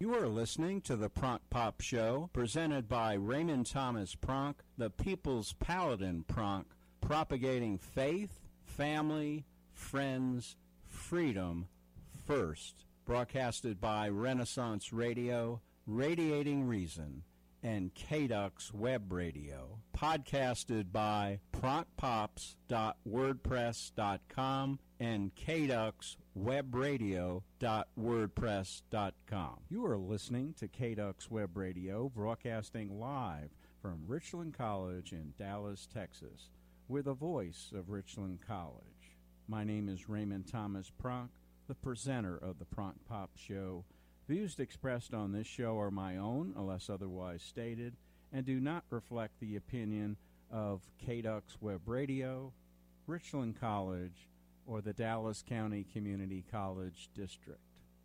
You are listening to the Pronk Pop Show, presented by Raymond Thomas Pronk, the People's Paladin Pronk, propagating faith, family, friends, freedom first. Broadcasted by Renaissance Radio, Radiating Reason, and KDUX Web Radio. Podcasted by pronkpops.wordpress.com and kduxwebradio.wordpress.com. You are listening to KDUX Web Radio, broadcasting live from Richland College in Dallas, Texas. We're the voice of Richland College. My name is Raymond Thomas Pronk, the presenter of the Pronk Pop Show. Views expressed on this show are my own, unless otherwise stated, and do not reflect the opinion of KDUX Web Radio, Richland College, or the Dallas County Community College District.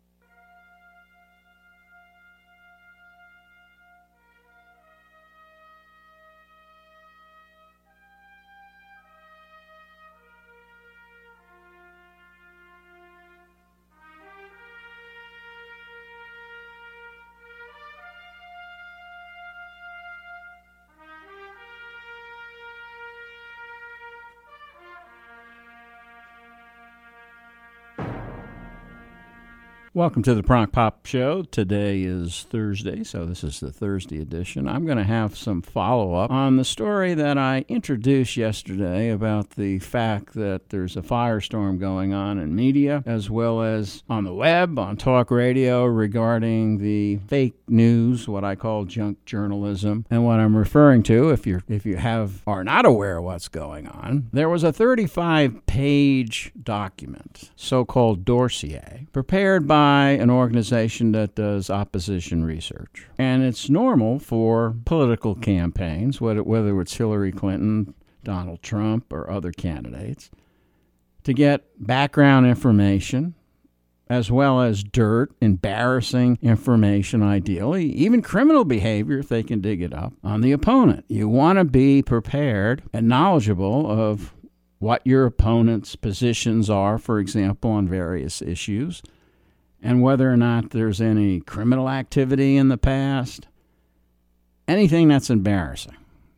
Welcome to the Pronk Pop Show. Today is Thursday, so this is the Thursday edition. I'm going to have some follow-up on the story that I introduced yesterday about the fact that there's a firestorm going on in media, as well as on the web, on talk radio, regarding the fake news, what I call junk journalism. And what I'm referring to, if you are not aware of what's going on, there was a 35-page document, so-called dossier, prepared by an organization that does opposition research. And it's normal for political campaigns, whether it's Hillary Clinton, Donald Trump, or other candidates, to get background information, as well as dirt, embarrassing information, ideally, even criminal behavior if they can dig it up, on the opponent. You want to be prepared and knowledgeable of what your opponent's positions are, for example, on various issues, and whether or not there's any criminal activity in the past, anything that's embarrassing.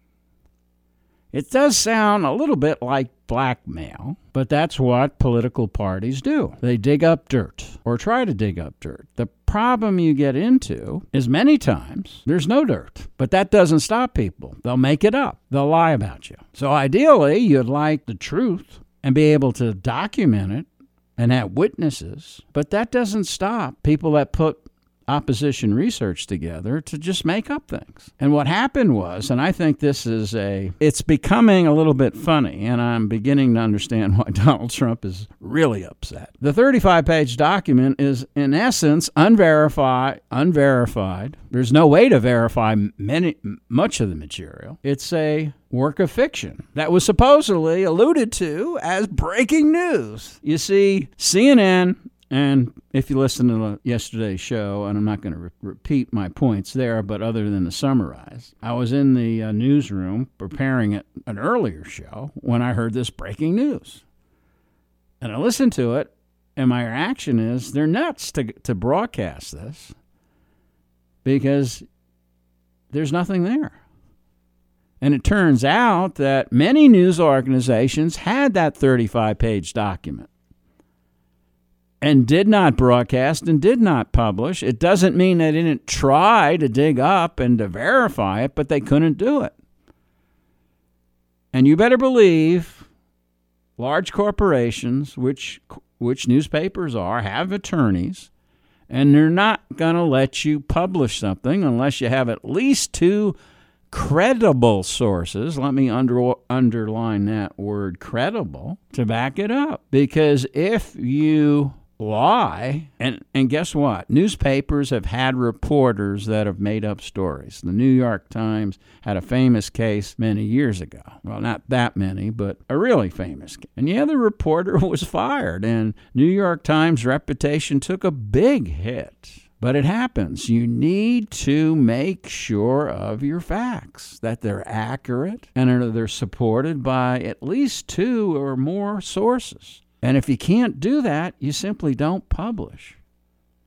It does sound a little bit like blackmail, but that's what political parties do. They dig up dirt, or try to dig up dirt. The problem you get into is many times there's no dirt, but that doesn't stop people. They'll make it up. They'll lie about you. So ideally, you'd like the truth and be able to document it and have witnesses, but that doesn't stop people that put opposition research together to just make up things. And what happened was, and I think it's becoming a little bit funny, and I'm beginning to understand why Donald Trump is really upset. The 35-page document is, in essence, unverified. There's no way to verify much of the material. It's a work of fiction that was supposedly alluded to as breaking news. You see, CNN, and if you listen to yesterday's show, and I'm not going to repeat my points there, but other than to summarize, I was in the newsroom preparing an earlier show when I heard this breaking news. And I listened to it, and my reaction is they're nuts to broadcast this because there's nothing there. And it turns out that many news organizations had that 35-page document and did not broadcast and did not publish. It doesn't mean they didn't try to dig up and to verify it, but they couldn't do it. And you better believe large corporations, which newspapers are, have attorneys, and they're not going to let you publish something unless you have at least two credible sources, let me underline that word credible, to back it up. Because if you lie, and guess what? Newspapers have had reporters that have made up stories. The New York Times had a famous case many years ago. Well, not that many, but a really famous case. And the other reporter was fired, and New York Times' reputation took a big hit. But it happens. You need to make sure of your facts, that they're accurate and they're supported by at least two or more sources. And if you can't do that, you simply don't publish.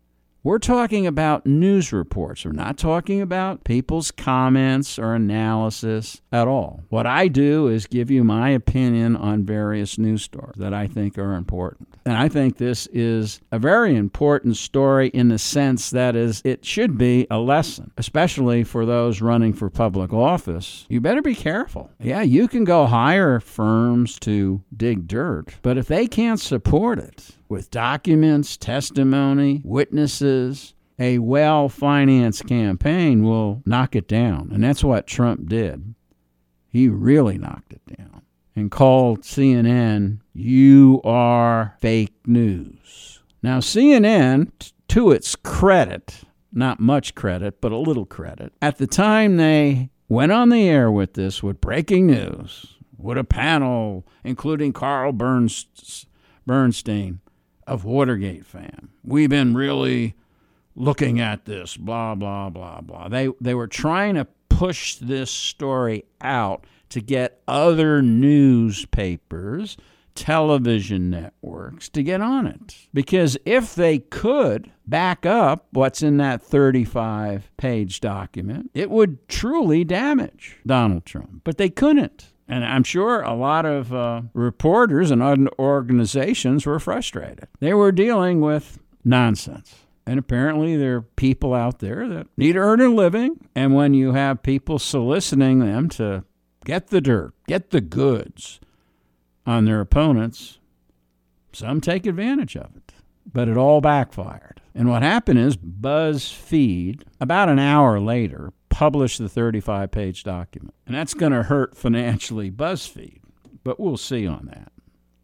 We're talking about news reports. We're not talking about people's comments or analysis at all. What I do is give you my opinion on various news stories that I think are important. And I think this is a very important story in the sense that it should be a lesson, especially for those running for public office. You better be careful. Yeah, you can go hire firms to dig dirt, but if they can't support it with documents, testimony, witnesses, a well-financed campaign will knock it down. And that's what Trump did. He really knocked it down and called CNN, "You are fake news." Now, CNN, to its credit, not much credit, but a little credit, at the time they went on the air with this, with breaking news, with a panel including Carl Bernstein of Watergate fame. We've been really looking at this, blah, blah, blah, blah. They were trying to push this story out to get other newspapers, television networks to get on it. Because if they could back up what's in that 35-page document, it would truly damage Donald Trump. But they couldn't. And I'm sure a lot of reporters and other organizations were frustrated. They were dealing with nonsense. And apparently there are people out there that need to earn a living. And when you have people soliciting them to get the dirt, get the goods on their opponents, some take advantage of it. But it all backfired. And what happened is BuzzFeed, about an hour later, published the 35-page document. And that's going to hurt financially BuzzFeed, but we'll see on that.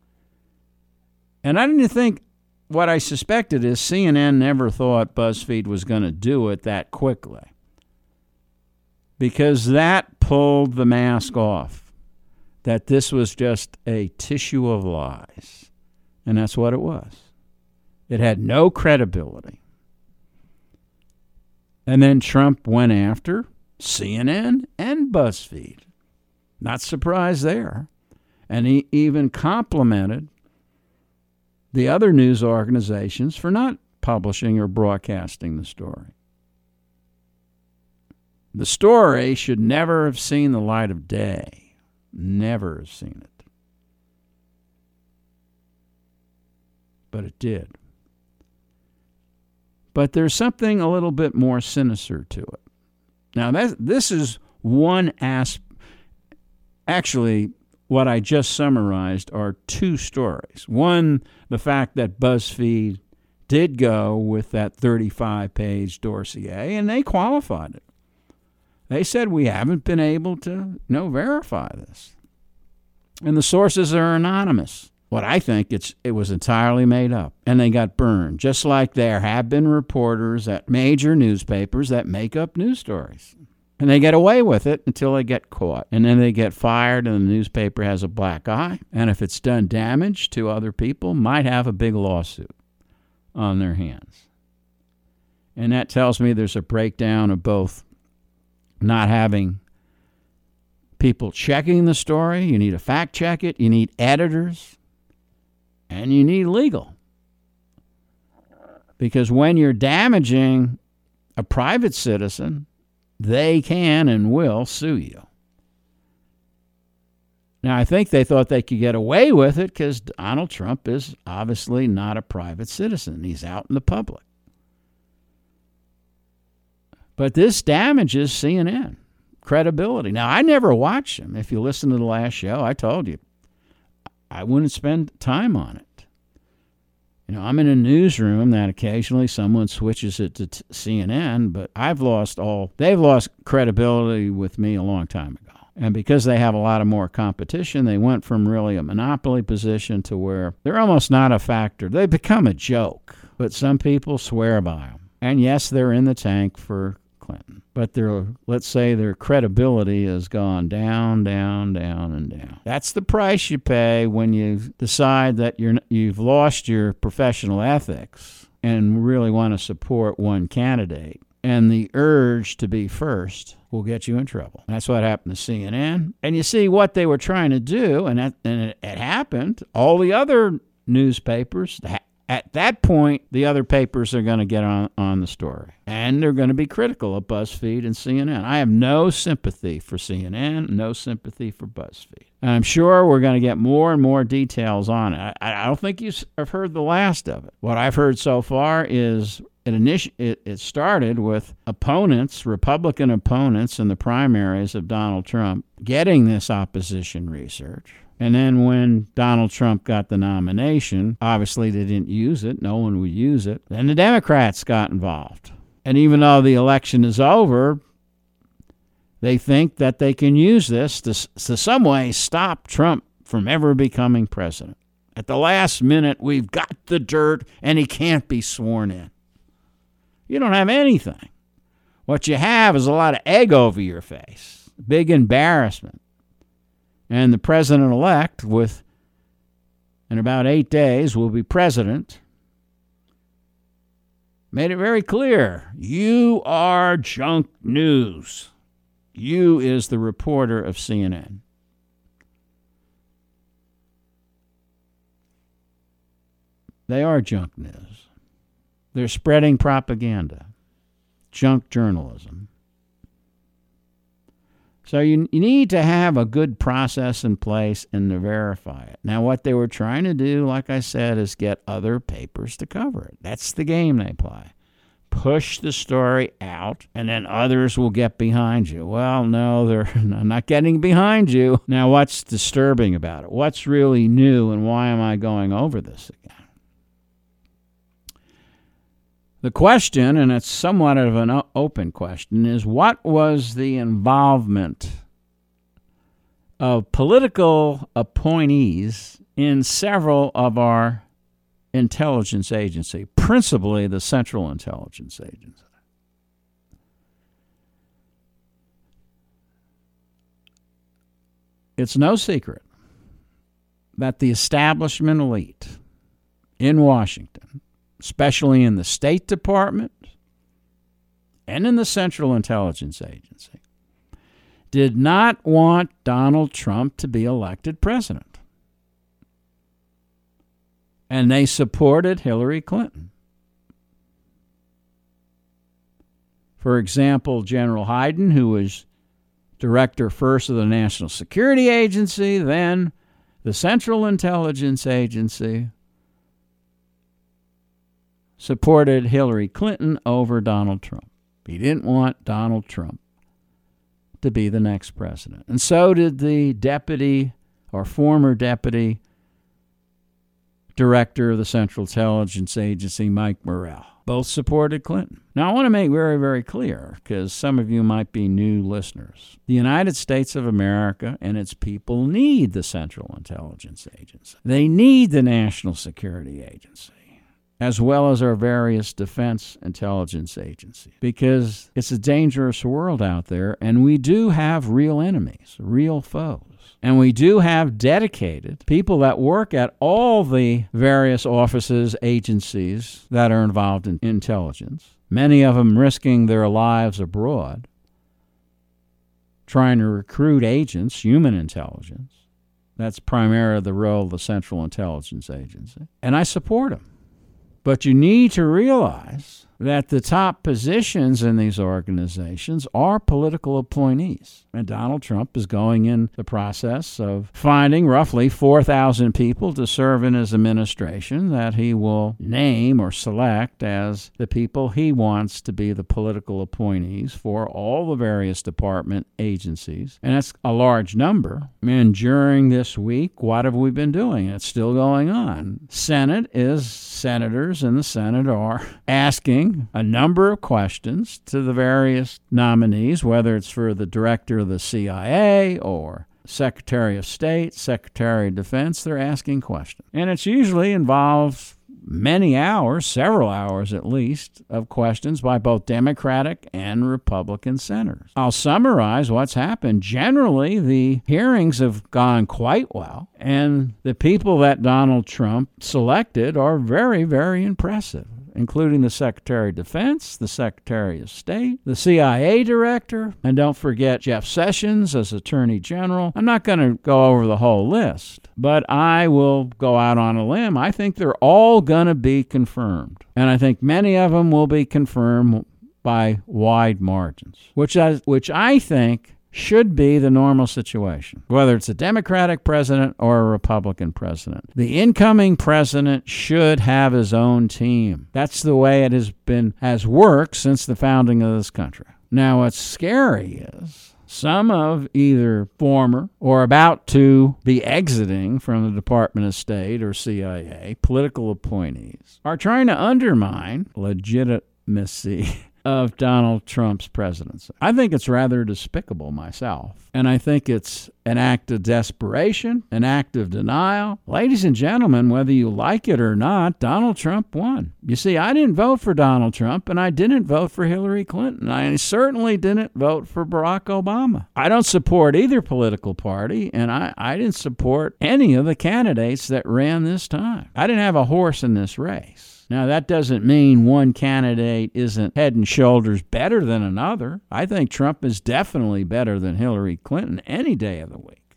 And I didn't think, what I suspected is CNN never thought BuzzFeed was going to do it that quickly, because that pulled the mask off, that this was just a tissue of lies. And that's what it was. It had no credibility. And then Trump went after CNN and BuzzFeed. Not surprised there. And he even complimented the other news organizations for not publishing or broadcasting the story. The story should never have seen the light of day. Never have seen it. But it did. But there's something a little bit more sinister to it. Now, this is one aspect. Actually, what I just summarized are two stories. One, the fact that BuzzFeed did go with that 35-page dossier, and they qualified it. They said, we haven't been able to verify this. And the sources are anonymous. What I think, it was entirely made up, and they got burned, just like there have been reporters at major newspapers that make up news stories. And they get away with it until they get caught. And then they get fired, and the newspaper has a black eye. And if it's done damage to other people, might have a big lawsuit on their hands. And that tells me there's a breakdown of both not having people checking the story. You need to fact check it. You need editors. And you need legal. Because when you're damaging a private citizen, they can and will sue you. Now, I think they thought they could get away with it because Donald Trump is obviously not a private citizen. He's out in the public. But this damages CNN credibility. Now, I never watched him. If you listen to the last show, I told you I wouldn't spend time on it. I'm in a newsroom that occasionally someone switches it to CNN, but they've lost credibility with me a long time ago. And because they have a lot of more competition, they went from really a monopoly position to where they're almost not a factor. They become a joke, but some people swear by them. And yes, they're in the tank for Clinton, but let's say their credibility has gone down, down, down, and down. That's the price you pay when you decide that you've lost your professional ethics and really want to support one candidate. And the urge to be first will get you in trouble. That's what happened to CNN. And you see what they were trying to do, and it happened. All the other newspapers At that point, the other papers are going to get on the story. And they're going to be critical of BuzzFeed and CNN. I have no sympathy for CNN, no sympathy for BuzzFeed. And I'm sure we're going to get more and more details on it. I don't think you have heard the last of it. What I've heard so far is it started with opponents, Republican opponents in the primaries of Donald Trump, getting this opposition research. And then when Donald Trump got the nomination, obviously they didn't use it. No one would use it. Then the Democrats got involved. And even though the election is over, they think that they can use this to some way stop Trump from ever becoming president. At the last minute, we've got the dirt, and he can't be sworn in. You don't have anything. What you have is a lot of egg over your face, big embarrassment. And the president-elect, in about 8 days, will be president, made it very clear, you are junk news. You is the reporter of CNN. They are junk news. They're spreading propaganda, junk journalism. So you need to have a good process in place and to verify it. Now, what they were trying to do, like I said, is get other papers to cover it. That's the game they play. Push the story out, and then others will get behind you. Well, no, they're not getting behind you. Now, what's disturbing about it? What's really new, and why am I going over this again? The question, and it's somewhat of an open question, is what was the involvement of political appointees in several of our intelligence agencies, principally the Central Intelligence Agency? It's no secret that the establishment elite in Washington, especially in the State Department and in the Central Intelligence Agency, did not want Donald Trump to be elected president. And they supported Hillary Clinton. For example, General Hyden, who was director first of the National Security Agency, then the Central Intelligence Agency, supported Hillary Clinton over Donald Trump. He didn't want Donald Trump to be the next president. And so did the deputy or former deputy director of the Central Intelligence Agency, Mike Morrell. Both supported Clinton. Now, I want to make very, very clear, because some of you might be new listeners. The United States of America and its people need the Central Intelligence Agency. They need the National Security Agency, as well as our various defense intelligence agencies, because it's a dangerous world out there, and we do have real enemies, real foes. And we do have dedicated people that work at all the various offices, agencies that are involved in intelligence, many of them risking their lives abroad, trying to recruit agents, human intelligence. That's primarily the role of the Central Intelligence Agency. And I support them. But you need to realize that the top positions in these organizations are political appointees. And Donald Trump is going in the process of finding roughly 4,000 people to serve in his administration that he will name or select as the people he wants to be the political appointees for all the various department agencies. And that's a large number. And during this week, what have we been doing? It's still going on. Senators in the Senate are asking a number of questions to the various nominees, whether it's for the director of the CIA or Secretary of State, Secretary of Defense. They're asking questions. And it usually involves many hours, several hours at least, of questions by both Democratic and Republican senators. I'll summarize what's happened. Generally, the hearings have gone quite well, and the people that Donald Trump selected are very, very impressive. including the Secretary of Defense, the Secretary of State, the CIA director, and don't forget Jeff Sessions as Attorney General. I'm not going to go over the whole list, but I will go out on a limb. I think they're all going to be confirmed, and I think many of them will be confirmed by wide margins, which I think should be the normal situation, whether it's a Democratic president or a Republican president. The incoming president should have his own team. That's the way it has worked since the founding of this country. Now, what's scary is some of either former or about to be exiting from the Department of State or CIA political appointees are trying to undermine legitimacy of Donald Trump's presidency. I think it's rather despicable myself, and I think it's an act of desperation, an act of denial. Ladies and gentlemen, whether you like it or not, Donald Trump won. You see, I didn't vote for Donald Trump, and I didn't vote for Hillary Clinton. I certainly didn't vote for Barack Obama. I don't support either political party, and I didn't support any of the candidates that ran this time. I didn't have a horse in this race. Now, that doesn't mean one candidate isn't head and shoulders better than another. I think Trump is definitely better than Hillary Clinton any day of the week.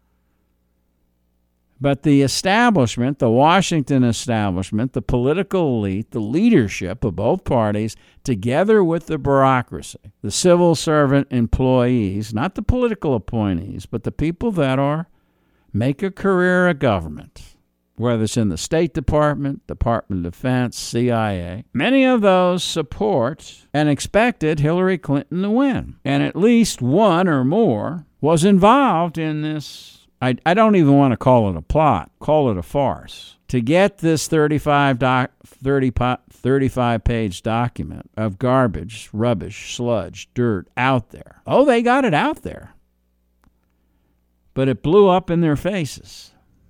But the establishment, the Washington establishment, the political elite, the leadership of both parties, together with the bureaucracy, the civil servant employees, not the political appointees, but the people that make a career of government, whether it's in the State Department, Department of Defense, CIA. Many of those support and expected Hillary Clinton to win. And at least one or more was involved in this. I don't even want to call it a plot, call it a farce, to get this 35-page document of garbage, rubbish, sludge, dirt out there. Oh, they got it out there. But it blew up in their faces.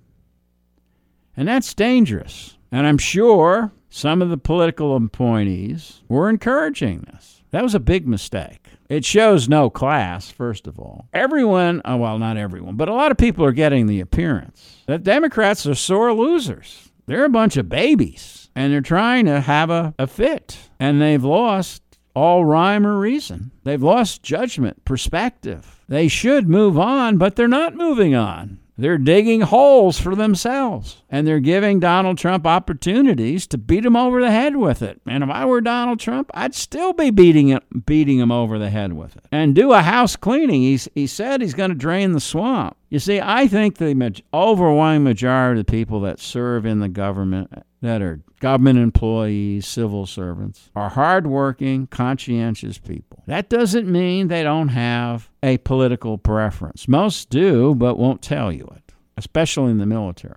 And that's dangerous. And I'm sure some of the political appointees were encouraging this. That was a big mistake. It shows no class, first of all. Everyone, well, not everyone, but a lot of people are getting the appearance that Democrats are sore losers. They're a bunch of babies, and they're trying to have a fit. And they've lost all rhyme or reason. They've lost judgment, perspective. They should move on, but they're not moving on. They're digging holes for themselves, and they're giving Donald Trump opportunities to beat him over the head with it. And if I were Donald Trump, I'd still be beating him over the head with it and do a house cleaning. He said he's going to drain the swamp. You see, I think the overwhelming majority of the people that serve in the government, that are government employees, civil servants, are hardworking, conscientious people. That doesn't mean they don't have a political preference. Most do, but won't tell you it, especially in the military.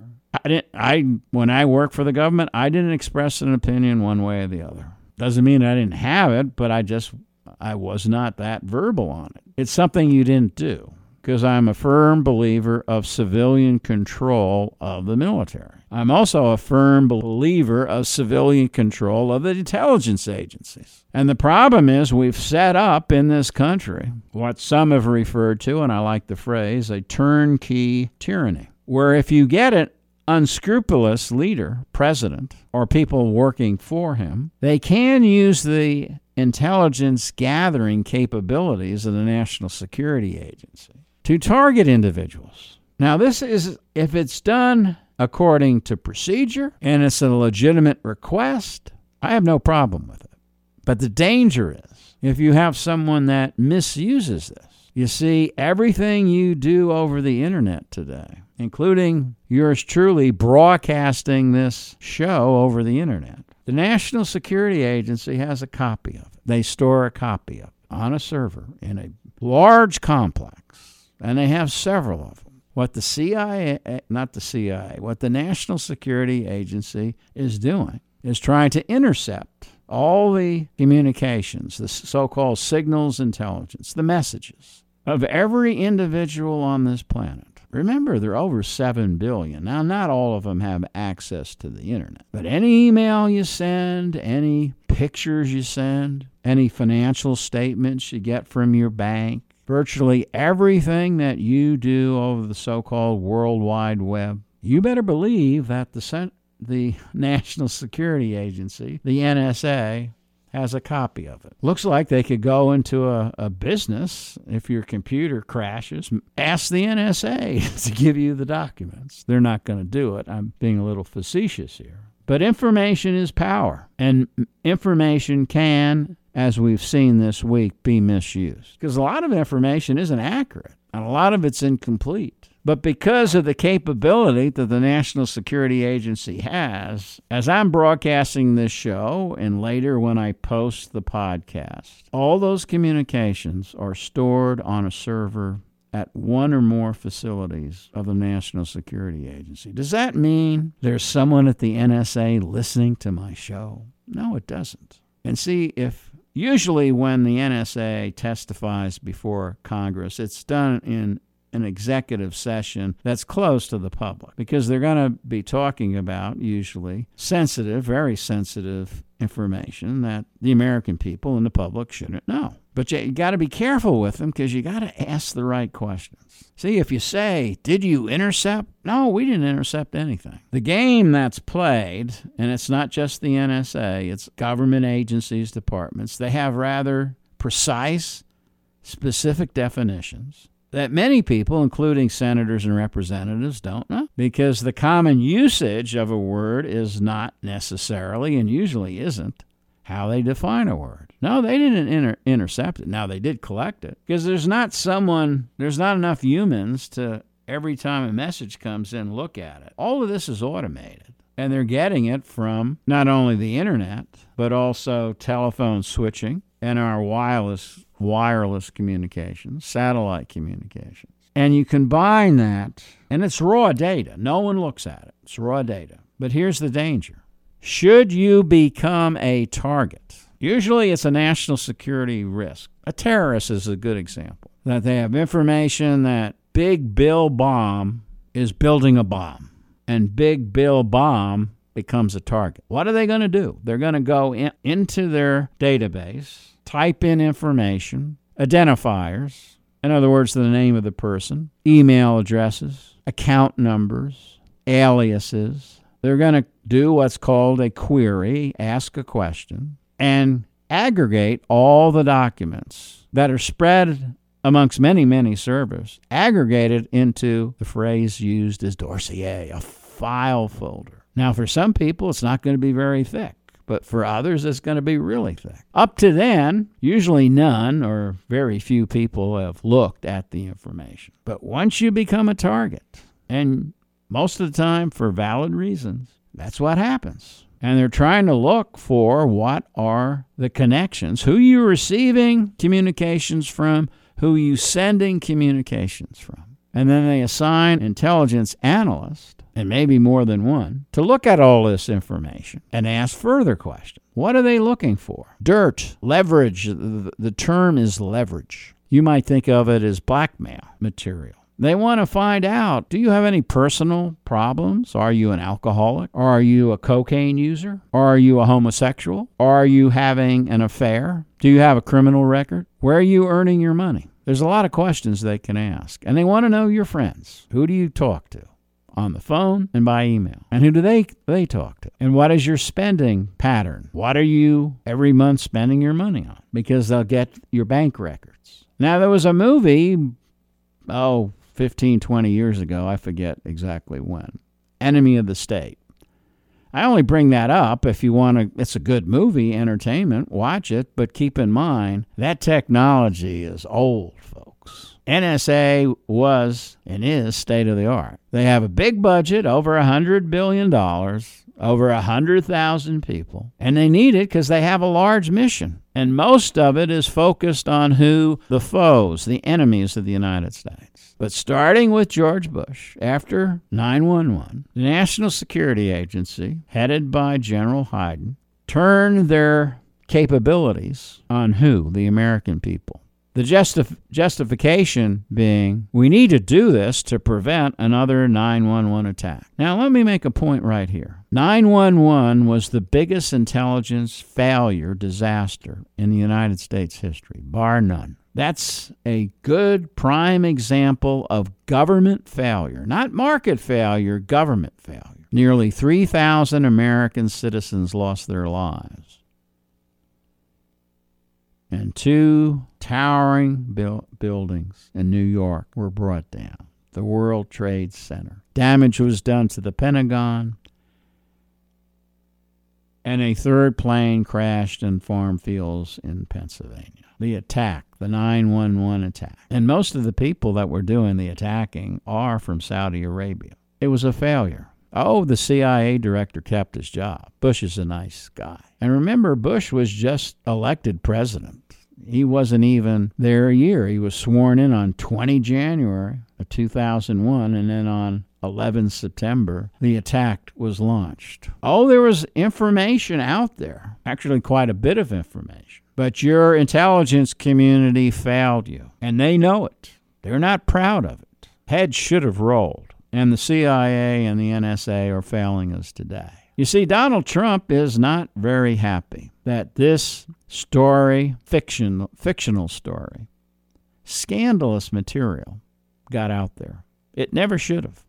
When I worked for the government, I didn't express an opinion one way or the other. Doesn't mean I didn't have it, but I was not that verbal on it. It's something you didn't do, because I'm a firm believer of civilian control of the military. I'm also a firm believer of civilian control of the intelligence agencies. And the problem is we've set up in this country what some have referred to, and I like the phrase, a turnkey tyranny, where if you get an unscrupulous leader, president, or people working for him, they can use the intelligence gathering capabilities of the National Security Agency to target individuals. Now, this is, if it's done according to procedure and it's a legitimate request, I have no problem with it. But the danger is if you have someone that misuses this. You see, everything you do over the internet today, including yours truly broadcasting this show over the internet, the National Security Agency has a copy of it. They store a copy of it on a server in a large complex, and they have several of them. What the what the National Security Agency is doing is trying to intercept all the communications, the so-called signals intelligence, the messages of every individual on this planet. Remember, there are over 7 billion. Now, not all of them have access to the internet, but any email you send, any pictures you send, any financial statements you get from your bank, virtually everything that you do over the so-called World Wide Web, you better believe that the the National Security Agency, the NSA, has a copy of it. Looks like they could go into a business. If your computer crashes, ask the NSA to give you the documents. They're not going to do it. I'm being a little facetious here. But information is power, and information can, as we've seen this week, be misused. Because a lot of information isn't accurate, and a lot of it's incomplete. But because of the capability that the National Security Agency has, as I'm broadcasting this show and later when I post the podcast, all those communications are stored on a server at one or more facilities of the National Security Agency. Does that mean there's someone at the NSA listening to my show? No, it doesn't. And see, usually when the NSA testifies before Congress, it's done in an executive session that's close to the public, because they're going to be talking about usually sensitive, very sensitive information that the American people and the public shouldn't know. But you got to be careful with them, because you got to ask the right questions. See, if you say, did you intercept? No, we didn't intercept anything. The game that's played, and it's not just the NSA, it's government agencies, departments, they have rather precise, specific definitions that many people, including senators and representatives, don't know, because the common usage of a word is not necessarily, and usually isn't, how they define a word. No, they didn't intercept it. Now, they did collect it, because there's not enough humans to, every time a message comes in, look at it. All of this is automated, and they're getting it from not only the internet, but also telephone switching and our wireless communications, satellite communications. And you combine that, and it's raw data. No one looks at it. It's raw data. But here's the danger. Should you become a target, usually it's a national security risk. A terrorist is a good example. That they have information that Big Bill Bomb is building a bomb, and Big Bill Bomb becomes a target. What are they going to do? They're going to go into their database, type in information, identifiers, in other words, the name of the person, email addresses, account numbers, aliases. They're going to do what's called a query, ask a question, and aggregate all the documents that are spread amongst many, many servers, aggregated into the phrase used as dossier, a file folder. Now, for some people, it's not going to be very thick, but for others, it's going to be really thick. Up to then, usually none or very few people have looked at the information. But once you become a target, and most of the time for valid reasons, that's what happens. And they're trying to look for what are the connections, who you're receiving communications from, who you sending communications from. And then they assign intelligence analysts, and maybe more than one, to look at all this information and ask further questions. What are they looking for? Dirt, leverage. The term is leverage. You might think of it as blackmail material. They want to find out, do you have any personal problems? Are you an alcoholic? Or are you a cocaine user? Or are you a homosexual? Or are you having an affair? Do you have a criminal record? Where are you earning your money? There's a lot of questions they can ask. And they want to know your friends. Who do you talk to? On the phone and by email. And who do they talk to? And what is your spending pattern? What are you every month spending your money on? Because they'll get your bank records. Now, there was a movie, 15, 20 years ago, I forget exactly when, Enemy of the State. I only bring that up if you want to, it's a good movie, entertainment, watch it, but keep in mind that technology is old, folks. NSA was and is state of the art. They have a big budget, over $100 billion, over 100,000 people, and they need it because they have a large mission. And most of it is focused on who? The foes, the enemies of the United States. But starting with George Bush, after 9/11, the National Security Agency, headed by General Hyden, turned their capabilities on who? The American people. The justification being, we need to do this to prevent another 9/11 attack. Now, let me make a point right here. 9/11 was the biggest intelligence failure disaster in the United States history, bar none. That's a good prime example of government failure, not market failure, government failure. Nearly 3,000 American citizens lost their lives. And 2 towering buildings in New York were brought down. The World Trade Center. Damage was done to the Pentagon. And a 3rd plane crashed in farm fields in Pennsylvania. The attack, the 9/11 attack. And most of the people that were doing the attacking are from Saudi Arabia. It was a failure. Oh, the CIA director kept his job. Bush is a nice guy. And remember, Bush was just elected president. He wasn't even there a year. He was sworn in on 20 January of 2001, and then on 11 September, the attack was launched. Oh, there was information out there, actually quite a bit of information. But your intelligence community failed you, and they know it. They're not proud of it. Heads should have rolled, and the CIA and the NSA are failing us today. You see, Donald Trump is not very happy that this story, fictional story, scandalous material, got out there. It never should have.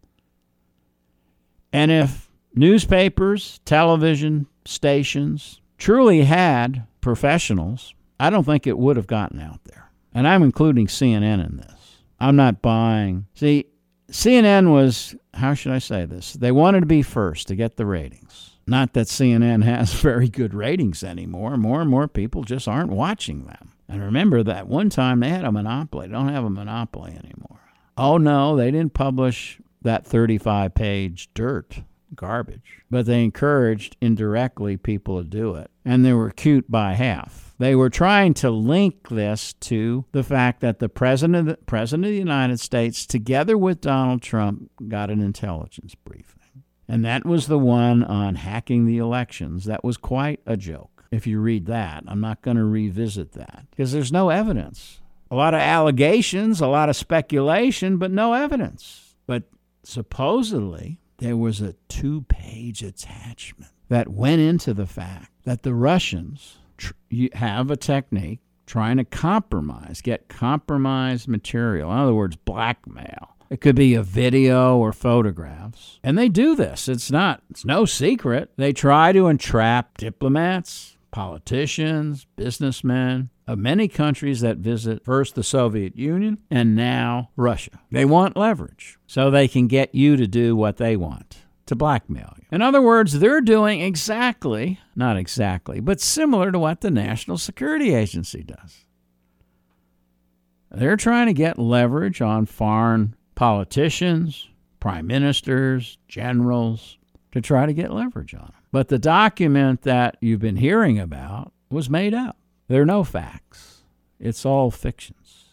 And if newspapers, television stations truly had professionals, I don't think it would have gotten out there. And I'm including CNN in this. I'm not buying. See, CNN was, how should I say this? They wanted to be first to get the ratings. Not that CNN has very good ratings anymore. More and more people just aren't watching them. And remember that one time they had a monopoly. They don't have a monopoly anymore. Oh, no, they didn't publish that 35-page garbage. But they encouraged indirectly people to do it. And they were cute by half. They were trying to link this to the fact that the President of the United States, together with Donald Trump, got an intelligence briefing. And that was the one on hacking the elections. That was quite a joke. If you read that, I'm not going to revisit that because there's no evidence. A lot of allegations, a lot of speculation, but no evidence. But supposedly, there was a 2-page attachment that went into the fact that the Russians have a technique trying to get compromised material. In other words, blackmail. It could be a video or photographs. And they do this. It's no secret. They try to entrap diplomats, politicians, businessmen of many countries that visit first the Soviet Union and now Russia. They want leverage so they can get you to do what they want, to blackmail you. In other words, they're doing not exactly, but similar to what the National Security Agency does. They're trying to get leverage on foreign politicians, prime ministers, generals, to try to get leverage on them. But the document that you've been hearing about was made up. There are no facts. It's all fictions.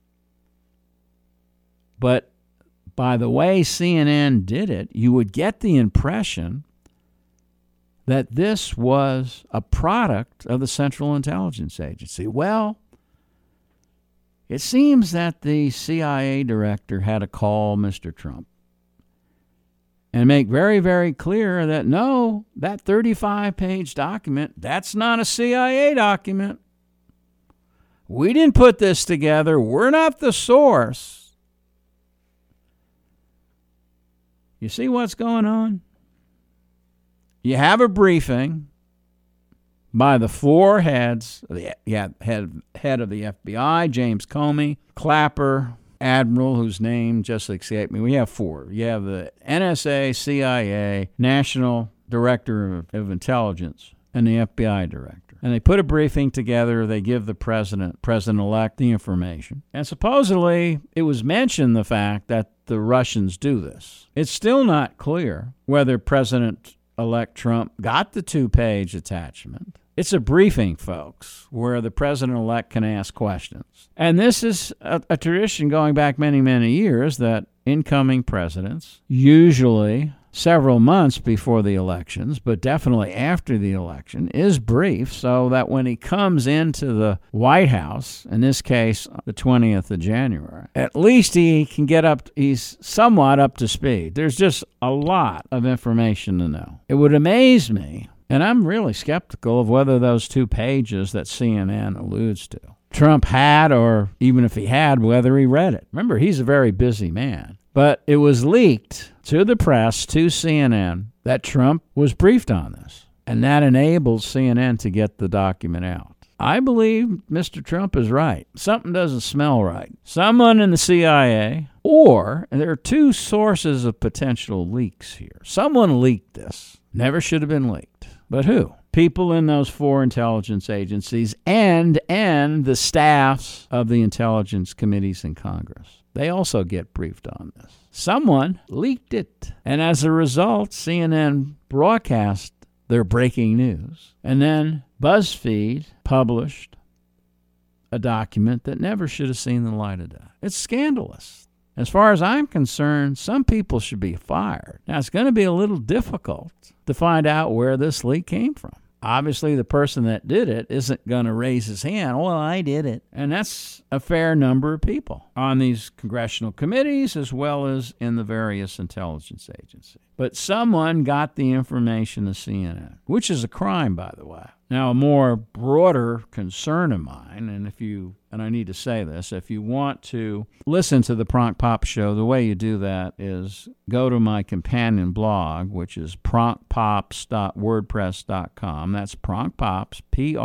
But by the way CNN did it, you would get the impression that this was a product of the Central Intelligence Agency. Well, it seems that the CIA director had to call Mr. Trump and make very, very clear that no, that 35-page document, that's not a CIA document. We didn't put this together. We're not the source. You see what's going on? You have a briefing by the 4 heads, head of the FBI, James Comey, Clapper, Admiral, whose name just escaped me. We have 4. You have the NSA, CIA, National Director of Intelligence, and the FBI Director. And they put a briefing together. They give the President-elect, the information. And supposedly, it was mentioned the fact that the Russians do this. It's still not clear whether President-elect Trump got the 2-page attachment. It's a briefing, folks, where the president-elect can ask questions. And this is a tradition going back many, many years that incoming presidents, usually several months before the elections, but definitely after the election, is briefed so that when he comes into the White House, in this case, the 20th of January, at least he's somewhat up to speed. There's just a lot of information to know. It would amaze me. And I'm really skeptical of whether those 2 pages that CNN alludes to, Trump had, or even if he had, whether he read it. Remember, he's a very busy man. But it was leaked to the press, to CNN, that Trump was briefed on this. And that enabled CNN to get the document out. I believe Mr. Trump is right. Something doesn't smell right. Someone in the CIA, or there are two sources of potential leaks here. Someone leaked this. Never should have been leaked. But who? People in those four intelligence agencies and the staffs of the intelligence committees in Congress. They also get briefed on this. Someone leaked it. And as a result, CNN broadcast their breaking news. And then BuzzFeed published a document that never should have seen the light of day. It's scandalous. As far as I'm concerned, some people should be fired. Now, it's going to be a little difficult to find out where this leak came from. Obviously, the person that did it isn't going to raise his hand, well, I did it. And that's a fair number of people on these congressional committees as well as in the various intelligence agencies. But someone got the information to CNN, which is a crime, by the way. Now, a more broader concern of mine, and I need to say this, if you want to listen to the Pronk Pop Show, the way you do that is go to my companion blog, which is pronkpops.wordpress.com. That's pronkpops,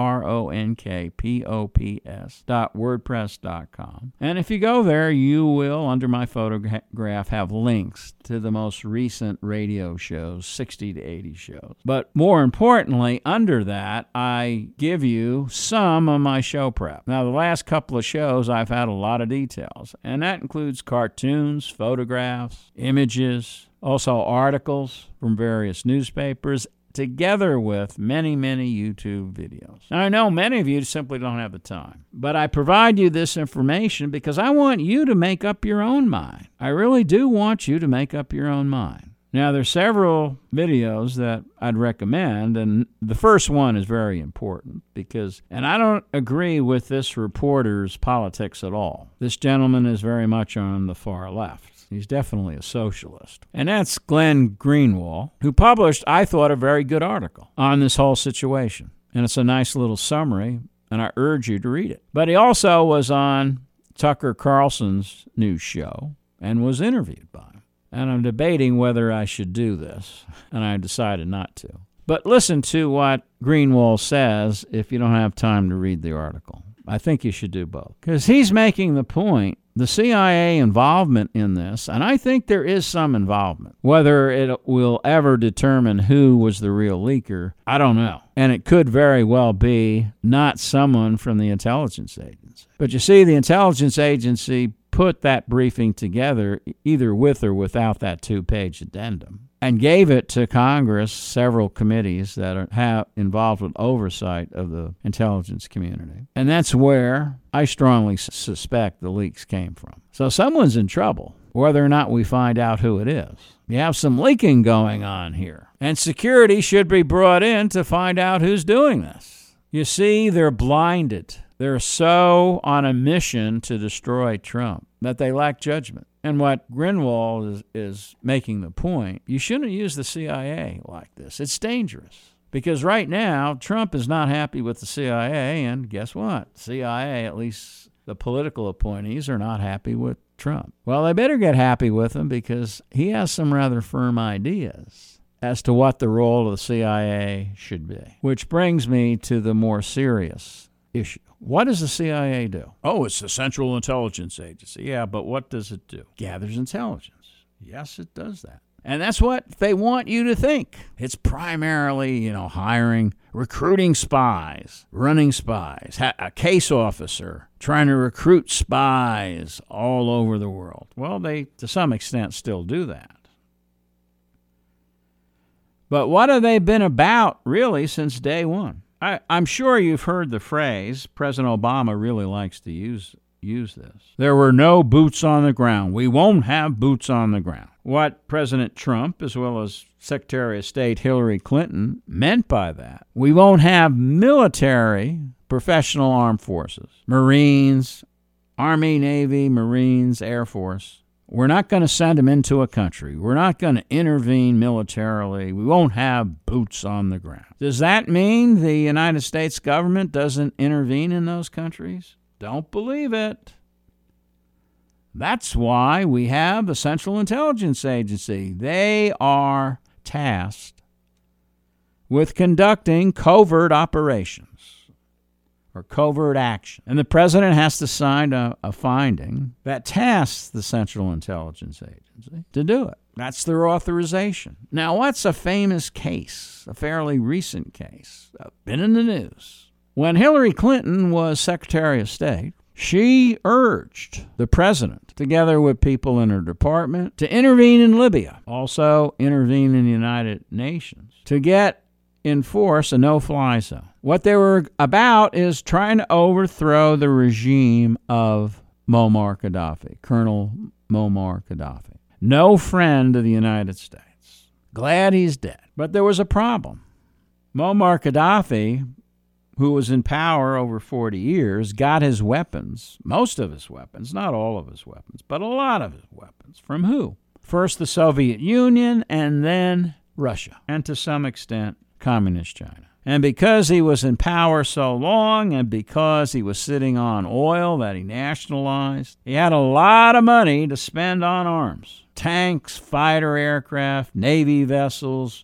pronkpops.wordpress.com. And if you go there, you will, under my photograph, have links to the most recent radio shows, 60 to 80 shows. But more importantly, under that, I give you some of my show prep. Now, the last couple of shows, I've had a lot of details, and that includes cartoons, photographs, images, also articles from various newspapers, together with many, many YouTube videos. Now, I know many of you simply don't have the time, but I provide you this information because I want you to make up your own mind. I really do want you to make up your own mind. Now, there's several videos that I'd recommend, and the first one is very important because, and I don't agree with this reporter's politics at all. This gentleman is very much on the far left. He's definitely a socialist. And that's Glenn Greenwald, who published, I thought, a very good article on this whole situation. And it's a nice little summary, and I urge you to read it. But he also was on Tucker Carlson's news show and was interviewed by him. And I'm debating whether I should do this, and I decided not to. But listen to what Greenwald says if you don't have time to read the article. I think you should do both. Because he's making the point, the CIA involvement in this, and I think there is some involvement. Whether it will ever determine who was the real leaker, I don't know. And it could very well be not someone from the intelligence agency. But you see, the intelligence agency put that briefing together either with or without that 2-page addendum and gave it to Congress, several committees that are involved with oversight of the intelligence community. And that's where I strongly suspect the leaks came from. So someone's in trouble, whether or not we find out who it is. You have some leaking going on here, and security should be brought in to find out who's doing this. You see, they're blinded. They're so on a mission to destroy Trump that they lack judgment. And what Greenwald is making the point, you shouldn't use the CIA like this. It's dangerous. Because right now, Trump is not happy with the CIA, and guess what? CIA, at least the political appointees, are not happy with Trump. Well, they better get happy with him because he has some rather firm ideas as to what the role of the CIA should be. Which brings me to the more serious issue. What does the CIA do? Oh, it's the Central Intelligence Agency. Yeah, but what does it do? Gathers intelligence. Yes, it does that. And that's what they want you to think. It's primarily, hiring, recruiting spies, running spies, a case officer trying to recruit spies all over the world. Well, they, to some extent, still do that. But what have they been about, really, since day one? I'm sure you've heard the phrase, President Obama really likes to use this. There were no boots on the ground. We won't have boots on the ground. What President Trump, as well as Secretary of State Hillary Clinton, meant by that, we won't have military professional armed forces, Marines, Army, Navy, Marines, Air Force. We're not going to send them into a country. We're not going to intervene militarily. We won't have boots on the ground. Does that mean the United States government doesn't intervene in those countries? Don't believe it. That's why we have the Central Intelligence Agency. They are tasked with conducting covert operations or covert action. And the president has to sign a finding that tasks the Central Intelligence Agency to do it. That's their authorization. Now, what's a famous case, a fairly recent case, been in the news? When Hillary Clinton was Secretary of State, she urged the president, together with people in her department, to intervene in Libya, also intervene in the United Nations, to enforce a no-fly zone. What they were about is trying to overthrow the regime of Muammar Gaddafi, Colonel Muammar Gaddafi. No friend of the United States. Glad he's dead. But there was a problem. Muammar Gaddafi, who was in power over 40 years, got his weapons, most of his weapons, not all of his weapons, but a lot of his weapons. From who? First the Soviet Union, and then Russia, and to some extent, Communist China. And because he was in power so long, and because he was sitting on oil that he nationalized, he had a lot of money to spend on arms. Tanks, fighter aircraft, Navy vessels,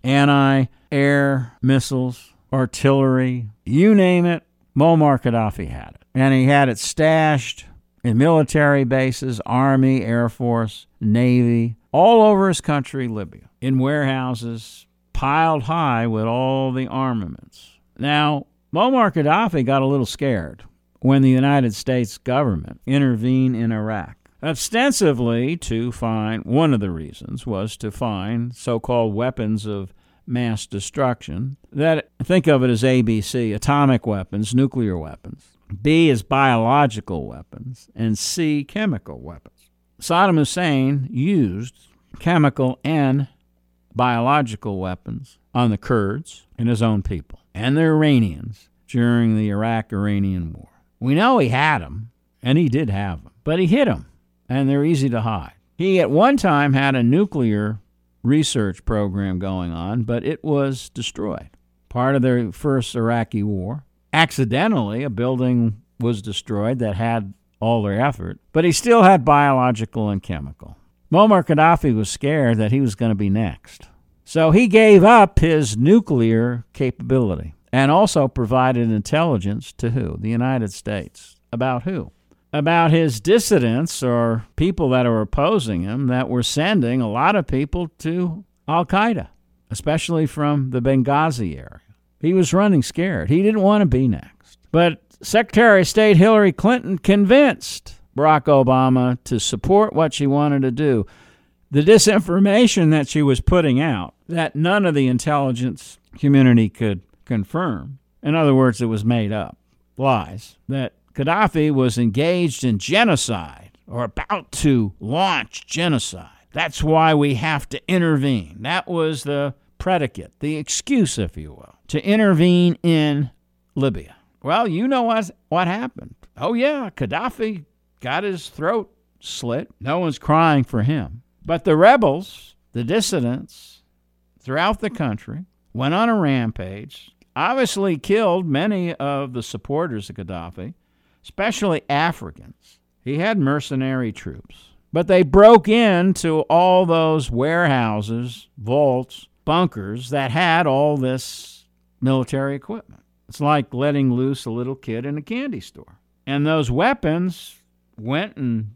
anti-air missiles, artillery, you name it, Muammar Gaddafi had it. And he had it stashed in military bases, Army, Air Force, Navy, all over his country, Libya, in warehouses, piled high with all the armaments. Now, Muammar Gaddafi got a little scared when the United States government intervened in Iraq, ostensibly to find, one of the reasons was to find so-called weapons of mass destruction, that, think of it as ABC, atomic weapons, nuclear weapons, B is biological weapons, and C, chemical weapons. Saddam Hussein used chemical and biological weapons on the Kurds and his own people and the Iranians during the Iraq-Iranian War. We know he had them, and he did have them, but he hid them, and they're easy to hide. He at one time had a nuclear research program going on, but it was destroyed. Part of the first Iraqi war. Accidentally, a building was destroyed that had all their effort, but he still had biological and chemical. Muammar Gaddafi was scared that he was going to be next. So he gave up his nuclear capability and also provided intelligence to who? The United States. About who? About his dissidents or people that are opposing him that were sending a lot of people to Al-Qaeda, especially from the Benghazi area. He was running scared. He didn't want to be next. But Secretary of State Hillary Clinton convinced Barack Obama to support what she wanted to do. The disinformation that she was putting out, that none of the intelligence community could confirm. In other words, it was made up. Lies. That Gaddafi was engaged in genocide or about to launch genocide. That's why we have to intervene. That was the predicate, the excuse, if you will, to intervene in Libya. Well, you know what happened. Oh, yeah, Gaddafi got his throat slit. No one's crying for him. But the rebels, the dissidents throughout the country, went on a rampage, obviously killed many of the supporters of Gaddafi, especially Africans. He had mercenary troops. But they broke into all those warehouses, vaults, bunkers that had all this military equipment. It's like letting loose a little kid in a candy store. And those weapons went in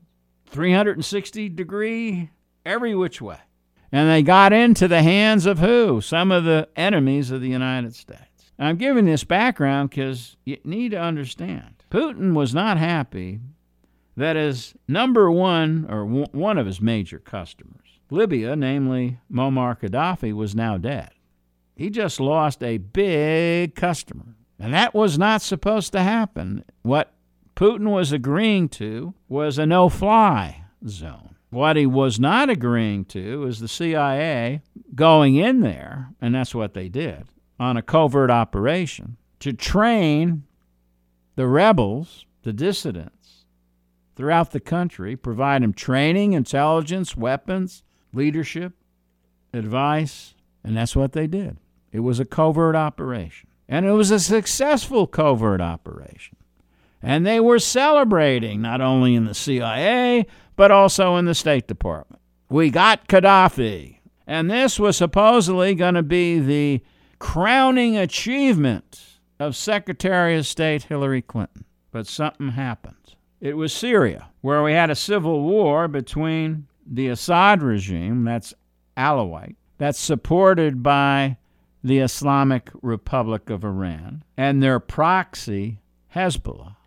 360-degree every which way. And they got into the hands of who? Some of the enemies of the United States. I'm giving this background because you need to understand. Putin was not happy that his number one, or one of his major customers, Libya, namely Muammar Gaddafi, was now dead. He just lost a big customer. And that was not supposed to happen. What Putin was agreeing to was a no-fly zone. What he was not agreeing to is the CIA going in there, and that's what they did, on a covert operation to train the rebels, the dissidents, throughout the country, provide them training, intelligence, weapons, leadership, advice, and that's what they did. It was a covert operation. And it was a successful covert operation. And they were celebrating, not only in the CIA, but also in the State Department. We got Gaddafi. And this was supposedly going to be the crowning achievement of Secretary of State Hillary Clinton. But something happened. It was Syria, where we had a civil war between the Assad regime, that's Alawite, that's supported by the Islamic Republic of Iran, and their proxy, Hezbollah.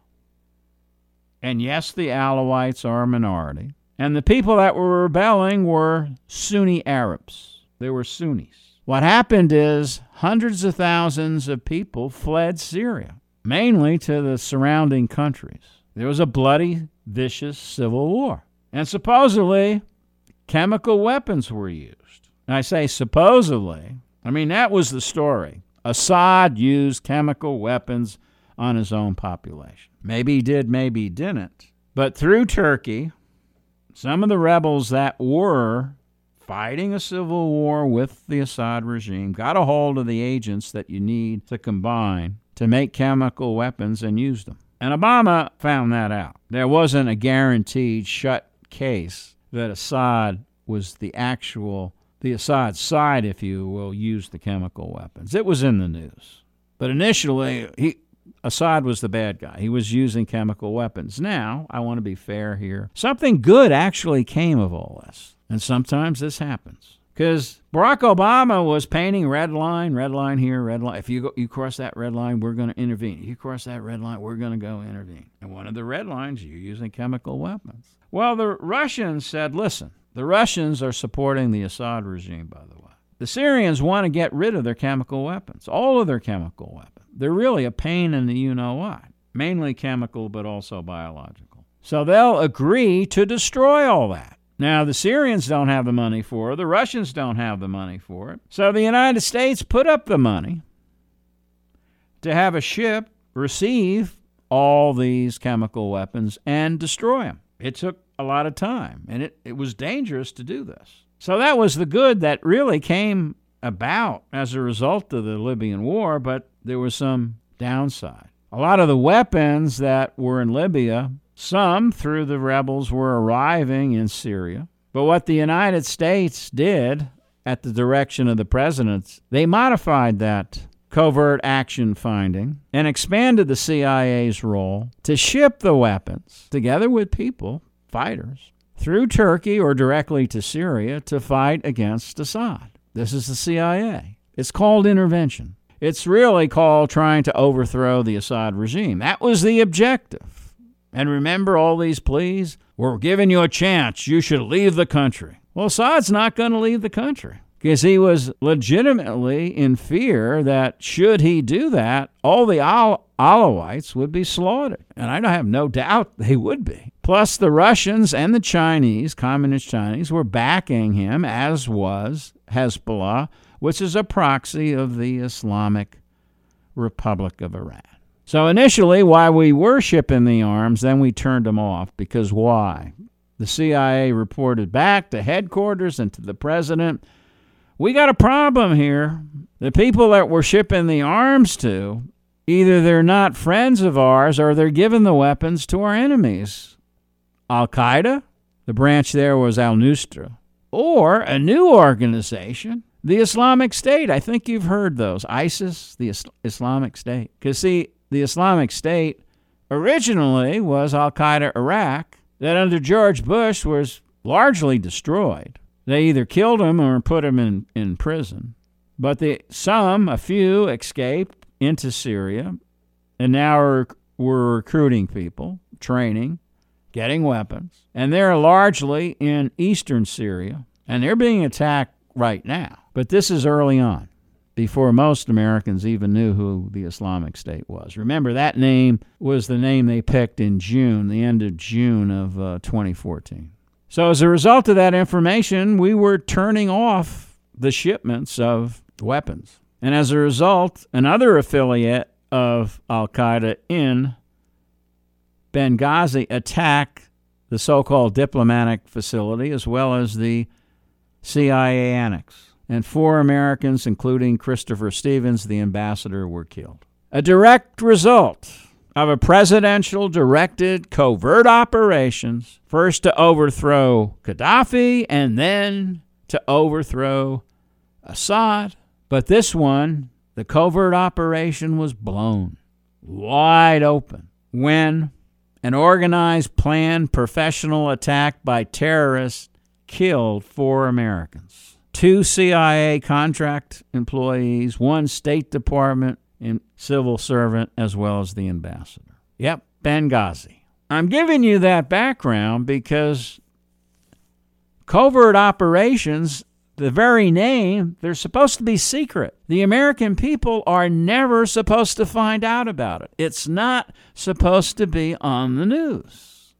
And yes, the Alawites are a minority. And the people that were rebelling were Sunni Arabs. They were Sunnis. What happened is hundreds of thousands of people fled Syria, mainly to the surrounding countries. There was a bloody, vicious civil war. And supposedly, chemical weapons were used. And I say supposedly. I mean, that was the story. Assad used chemical weapons on his own population. Maybe he did, maybe he didn't. But through Turkey, some of the rebels that were fighting a civil war with the Assad regime got a hold of the agents that you need to combine to make chemical weapons and use them. And Obama found that out. There wasn't a guaranteed shut case that Assad was the Assad side, if you will, used the chemical weapons. It was in the news. But initially, Assad was the bad guy. He was using chemical weapons. Now, I want to be fair here. Something good actually came of all this. And sometimes this happens. Because Barack Obama was painting red line here, red line. If you cross that red line, we're going to intervene. If you cross that red line, we're going to go intervene. And one of the red lines, you're using chemical weapons. Well, the Russians said, listen, the Russians are supporting the Assad regime, by the way. The Syrians want to get rid of their chemical weapons, all of their chemical weapons. They're really a pain in the you-know-what, mainly chemical but also biological. So they'll agree to destroy all that. Now, the Syrians don't have the money for it. The Russians don't have the money for it. So the United States put up the money to have a ship receive all these chemical weapons and destroy them. It took a lot of time, and it was dangerous to do this. So that was the good that really came about as a result of the Libyan war, but there was some downside. A lot of the weapons that were in Libya, some through the rebels, were arriving in Syria. But what the United States did at the direction of the presidents, they modified that covert action finding and expanded the CIA's role to ship the weapons together with people, fighters, through Turkey or directly to Syria to fight against Assad. This is the CIA. It's called intervention. It's really called trying to overthrow the Assad regime. That was the objective. And remember all these pleas? We're giving you a chance. You should leave the country. Well, Assad's not going to leave the country because he was legitimately in fear that should he do that, all the Alawites would be slaughtered. And I have no doubt they would be. Plus, the Russians and the Chinese, communist Chinese, were backing him, as was Hezbollah, which is a proxy of the Islamic Republic of Iran. So initially, while we were shipping the arms, then we turned them off. Because why? The CIA reported back to headquarters and to the president, we got a problem here. The people that we're shipping the arms to, either they're not friends of ours or they're giving the weapons to our enemies. Al-Qaeda, the branch there was al-Nusra, or a new organization, the Islamic State. I think you've heard those. ISIS, the Islamic State. Because, see, the Islamic State originally was Al-Qaeda Iraq, that under George Bush was largely destroyed. They either killed him or put him in prison. But a few escaped into Syria, and now we're recruiting people, training, getting weapons. And they're largely in eastern Syria, and they're being attacked right now. But this is early on, before most Americans even knew who the Islamic State was. Remember, that name was the name they picked in June, the end of June of 2014. So as a result of that information, we were turning off the shipments of weapons. And as a result, another affiliate of Al-Qaeda in Benghazi attacked the so-called diplomatic facility as well as the CIA annex. And 4 Americans, including Christopher Stevens, the ambassador, were killed. A direct result of a presidential directed covert operations, first to overthrow Gaddafi and then to overthrow Assad. But this one, the covert operation was blown wide open when an organized, planned, professional attack by terrorists killed 4 Americans. 2 CIA contract employees, 1 State Department and civil servant, as well as the ambassador. Yep, Benghazi. I'm giving you that background because covert operations, the very name, they're supposed to be secret. The American people are never supposed to find out about it. It's not supposed to be on the news.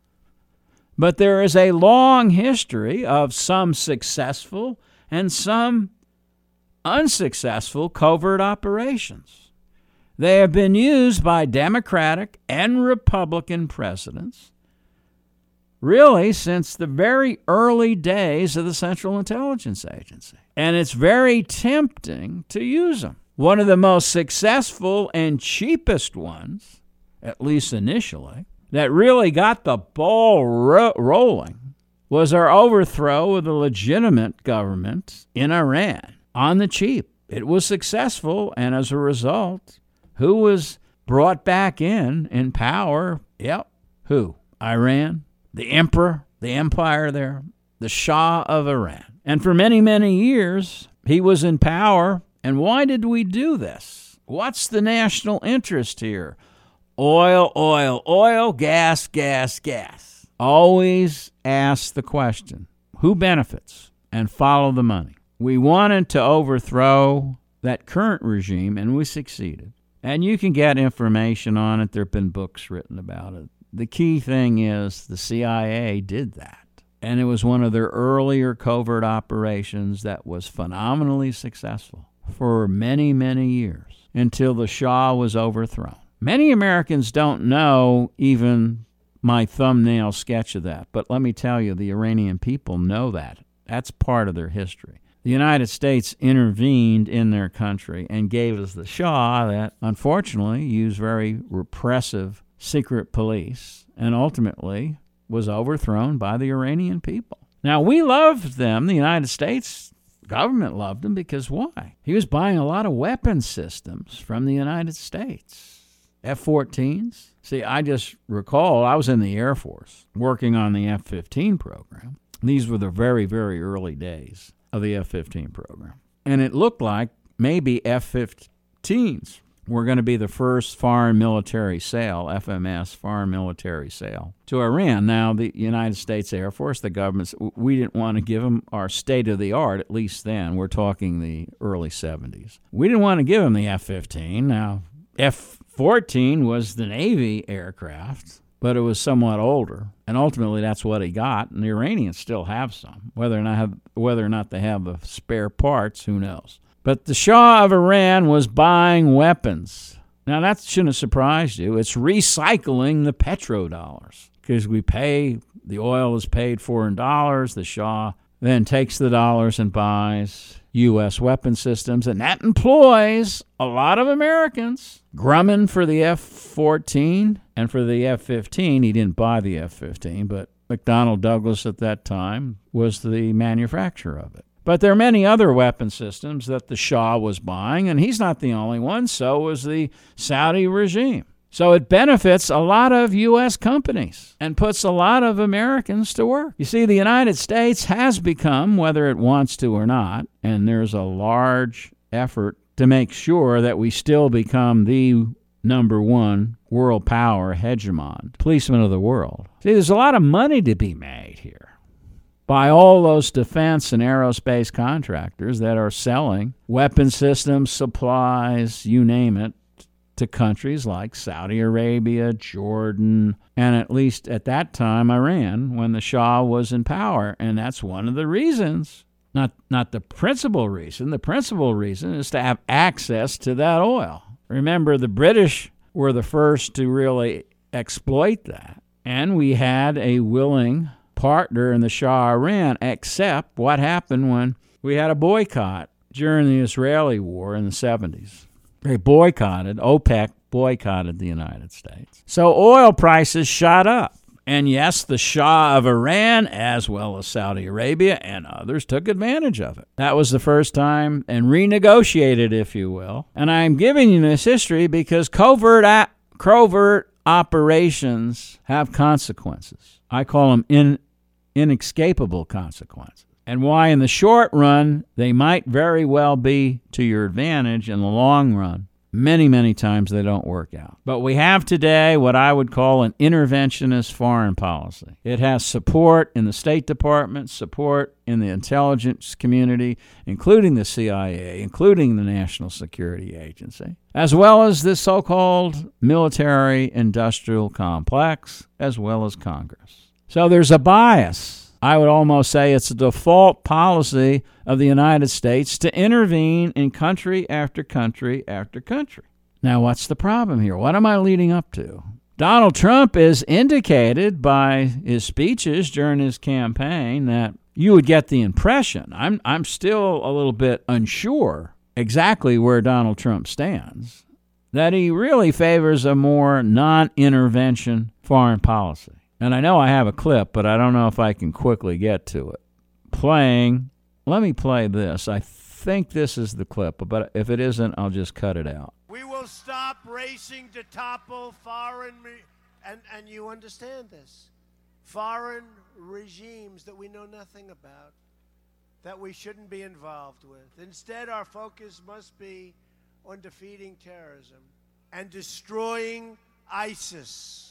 But there is a long history of some successful and some unsuccessful covert operations. They have been used by Democratic and Republican presidents really since the very early days of the Central Intelligence Agency. And it's very tempting to use them. One of the most successful and cheapest ones, at least initially, that really got the ball rolling was our overthrow of the legitimate government in Iran on the cheap. It was successful, and as a result, who was brought back in power? Yep. Who? Iran. The emperor, the empire there, the Shah of Iran. And for many, many years, he was in power. And why did we do this? What's the national interest here? Oil, oil, oil, gas, gas, gas. Always ask the question, who benefits? And follow the money. We wanted to overthrow that current regime, and we succeeded. And you can get information on it. There have been books written about it. The key thing is the CIA did that. And it was one of their earlier covert operations that was phenomenally successful for many, many years until the Shah was overthrown. Many Americans don't know even my thumbnail sketch of that. But let me tell you, the Iranian people know that. That's part of their history. The United States intervened in their country and gave us the Shah that, unfortunately, used very repressive secret police and ultimately was overthrown by the Iranian people. Now, we loved them. The United States government loved him because why? He was buying a lot of weapon systems from the United States. F-14s. See, I just recall I was in the Air Force working on the F-15 program. These were the very, very early days of the F-15 program. And it looked like maybe F-15s were going to be the first foreign military sale, FMS, foreign military sale, to Iran. Now, the United States Air Force, the government, we didn't want to give them our state-of-the-art, at least then. We're talking the early 70s. We didn't want to give them the F-15. Now, F-14 was the Navy aircraft, but it was somewhat older, and ultimately that's what he got. And the Iranians still have some. Whether or not they have the spare parts, who knows? But the Shah of Iran was buying weapons. Now, that shouldn't have surprised you. It's recycling the petrodollars because the oil is paid for in dollars. The Shah then takes the dollars and buys U.S. weapon systems, and that employs a lot of Americans. Grumman for the F-14 and for the F-15. He didn't buy the F-15, but McDonnell Douglas at that time was the manufacturer of it. But there are many other weapon systems that the Shah was buying, and he's not the only one. So was the Saudi regime. So it benefits a lot of U.S. companies and puts a lot of Americans to work. You see, the United States has become, whether it wants to or not, and there's a large effort to make sure that we still become the number one world power hegemon, policeman of the world. See, there's a lot of money to be made here by all those defense and aerospace contractors that are selling weapon systems, supplies, you name it, to countries like Saudi Arabia, Jordan, and at least at that time, Iran, when the Shah was in power. And that's one of the reasons, not the principal reason. The principal reason is to have access to that oil. Remember, the British were the first to really exploit that. And we had a willing partner in the Shah of Iran, except what happened when we had a boycott during the Israeli war in the 70s. They boycotted. OPEC boycotted the United States. So oil prices shot up. And yes, the Shah of Iran, as well as Saudi Arabia and others, took advantage of it. That was the first time, and renegotiated, if you will. And I'm giving you this history because covert operations have consequences. I call them inescapable consequences. And why in the short run, they might very well be to your advantage. In the long run, many, many times they don't work out. But we have today what I would call an interventionist foreign policy. It has support in the State Department, support in the intelligence community, including the CIA, including the National Security Agency, as well as the so-called military-industrial complex, as well as Congress. So there's a bias. I would almost say it's a default policy of the United States to intervene in country after country after country. Now, what's the problem here? What am I leading up to? Donald Trump has indicated by his speeches during his campaign that you would get the impression, I'm still a little bit unsure exactly where Donald Trump stands, that he really favors a more non-intervention foreign policy. And I know I have a clip, but I don't know if I can quickly get to it. Let me play this. I think this is the clip, but if it isn't, I'll just cut it out. We will stop racing to topple foreign, and you understand this, foreign regimes that we know nothing about, that we shouldn't be involved with. Instead, our focus must be on defeating terrorism and destroying ISIS.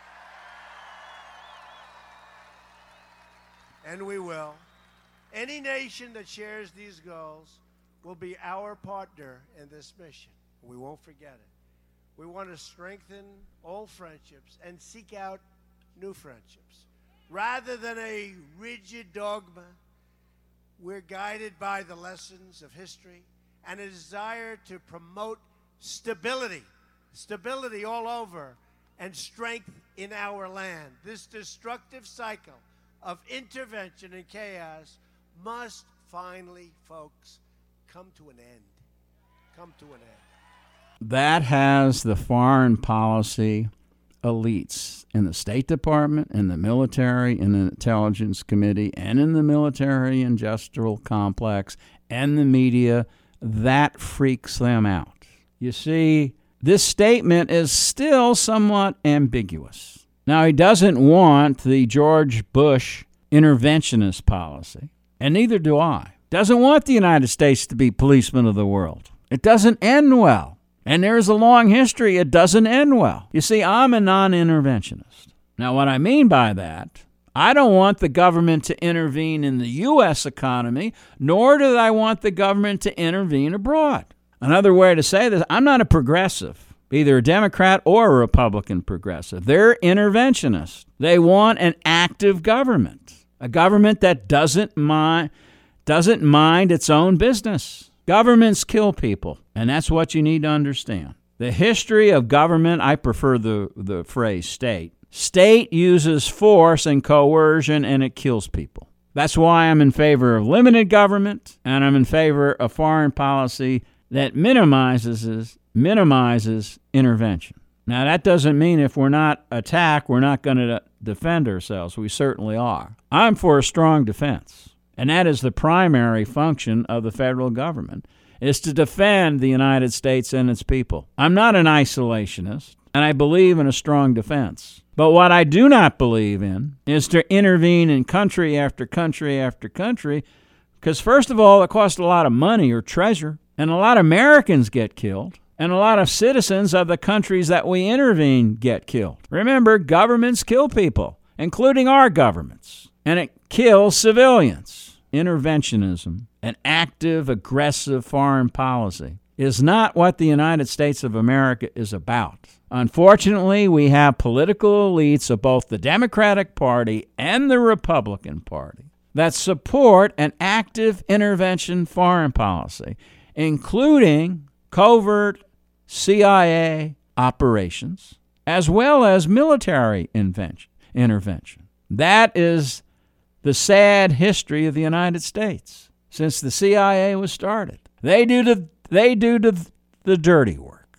And we will. Any nation that shares these goals will be our partner in this mission. We won't forget it. We want to strengthen old friendships and seek out new friendships. Rather than a rigid dogma, we're guided by the lessons of history and a desire to promote stability all over, and strength in our land. This destructive cycle of intervention and chaos must finally, folks, come to an end. Come to an end. That has the foreign policy elites in the State Department, in the military, in the intelligence committee, and in the military industrial complex and the media. That freaks them out. You see, this statement is still somewhat ambiguous. Now, he doesn't want the George Bush interventionist policy, and neither do I. Doesn't want the United States to be policemen of the world. It doesn't end well. And there's a long history. It doesn't end well. You see, I'm a non-interventionist. Now, what I mean by that, I don't want the government to intervene in the U.S. economy, nor do I want the government to intervene abroad. Another way to say this, I'm not a progressive, either a Democrat or a Republican progressive. They're interventionists. They want an active government, a government that doesn't mind its own business. Governments kill people, and that's what you need to understand. The history of government, I prefer the phrase state. State uses force and coercion, and it kills people. That's why I'm in favor of limited government, and I'm in favor of foreign policy that minimizes intervention. Now, that doesn't mean if we're not attacked, we're not going to defend ourselves. We certainly are. I'm for a strong defense, and that is the primary function of the federal government, is to defend the United States and its people. I'm not an isolationist, and I believe in a strong defense. But what I do not believe in is to intervene in country after country after country, because first of all, it costs a lot of money or treasure, and a lot of Americans get killed, and a lot of citizens of the countries that we intervene get killed. Remember, governments kill people, including our governments, and it kills civilians. Interventionism, an active, aggressive foreign policy, is not what the United States of America is about. Unfortunately, we have political elites of both the Democratic Party and the Republican Party that support an active intervention foreign policy, including covert CIA operations, as well as military intervention. That is the sad history of the United States since the CIA was started. They do the dirty work.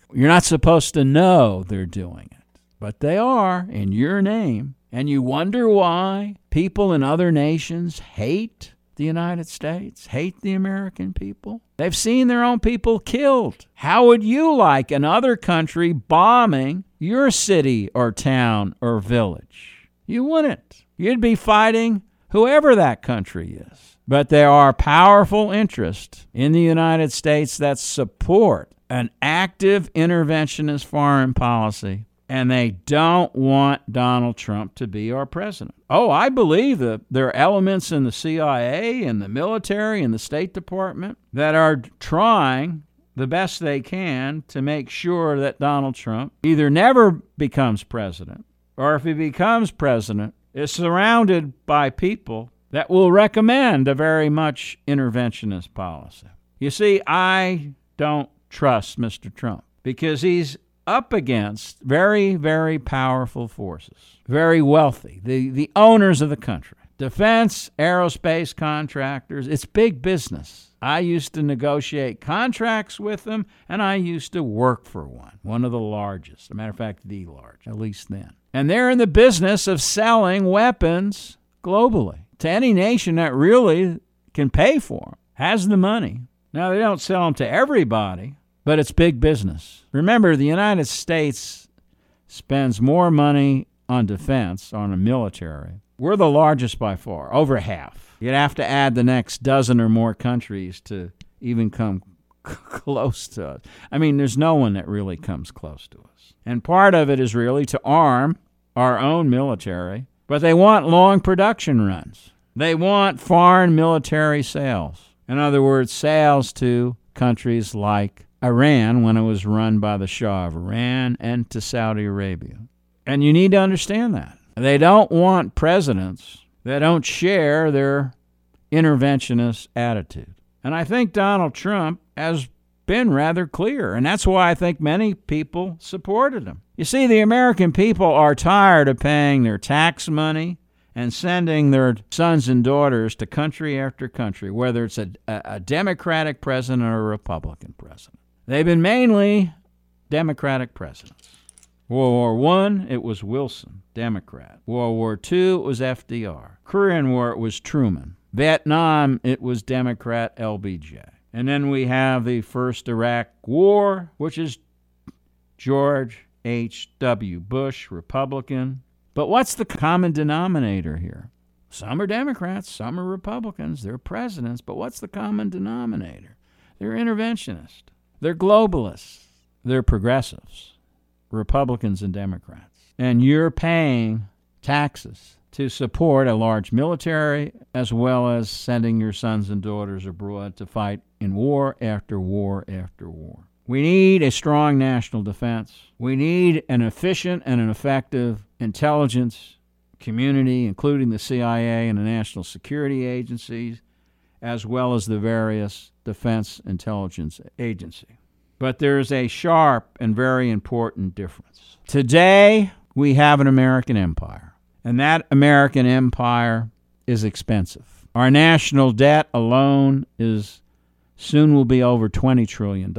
You're not supposed to know they're doing it, but they are in your name. And you wonder why people in other nations hate the United States, hate the American people. They've seen their own people killed. How would you like another country bombing your city or town or village? You wouldn't. You'd be fighting whoever that country is. But there are powerful interests in the United States that support an active interventionist foreign policy, and they don't want Donald Trump to be our president. Oh, I believe that there are elements in the CIA and the military and the State Department that are trying the best they can to make sure that Donald Trump either never becomes president, or if he becomes president, is surrounded by people that will recommend a very much interventionist policy. You see, I don't trust Mr. Trump because he's up against very, very powerful forces, very wealthy, the owners of the country, defense, aerospace contractors. It's big business. I used to negotiate contracts with them, and I used to work for one of the largest, as a matter of fact, the largest, at least then. And they're in the business of selling weapons globally to any nation that really can pay for them, has the money. Now, they don't sell them to everybody, but it's big business. Remember, the United States spends more money on defense, on the military. We're the largest by far, over half. You'd have to add the next dozen or more countries to even come close to us. I mean, there's no one that really comes close to us. And part of it is really to arm our own military, but they want long production runs. They want foreign military sales. In other words, sales to countries like Iran when it was run by the Shah of Iran, and to Saudi Arabia. And you need to understand that. They don't want presidents that don't share their interventionist attitude. And I think Donald Trump has been rather clear, and that's why I think many people supported him. You see, the American people are tired of paying their tax money and sending their sons and daughters to country after country, whether it's a Democratic president or a Republican president. They've been mainly Democratic presidents. World War I, it was Wilson, Democrat. World War II, it was FDR. Korean War, it was Truman. Vietnam, it was Democrat LBJ. And then we have the first Iraq War, which is George H.W. Bush, Republican. But what's the common denominator here? Some are Democrats, some are Republicans. They're presidents, but what's the common denominator? They're interventionists. They're globalists. They're progressives, Republicans and Democrats. And you're paying taxes to support a large military, as well as sending your sons and daughters abroad to fight in war after war after war. We need a strong national defense. We need an efficient and an effective intelligence community, including the CIA and the national security agencies, as well as the various defense intelligence agencies. But there's a sharp and very important difference. Today, we have an American empire, and that American empire is expensive. Our national debt alone soon will be over $20 trillion,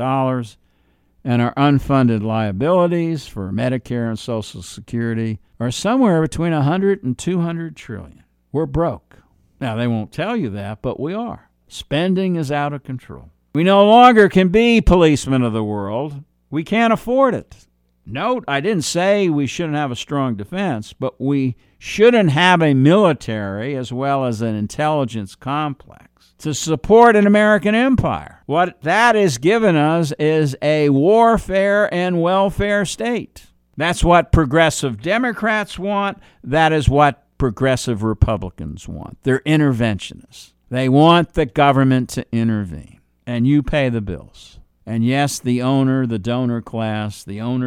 and our unfunded liabilities for Medicare and Social Security are somewhere between 100 and 200 trillion. We're broke. Now, they won't tell you that, but we are. Spending is out of control. We no longer can be policemen of the world. We can't afford it. Note, I didn't say we shouldn't have a strong defense, but we shouldn't have a military as well as an intelligence complex to support an American empire. What that has given us is a warfare and welfare state. That's what progressive Democrats want. That is what progressive Republicans want. They're interventionists. They want the government to intervene, and you pay the bills. And yes, the donor class,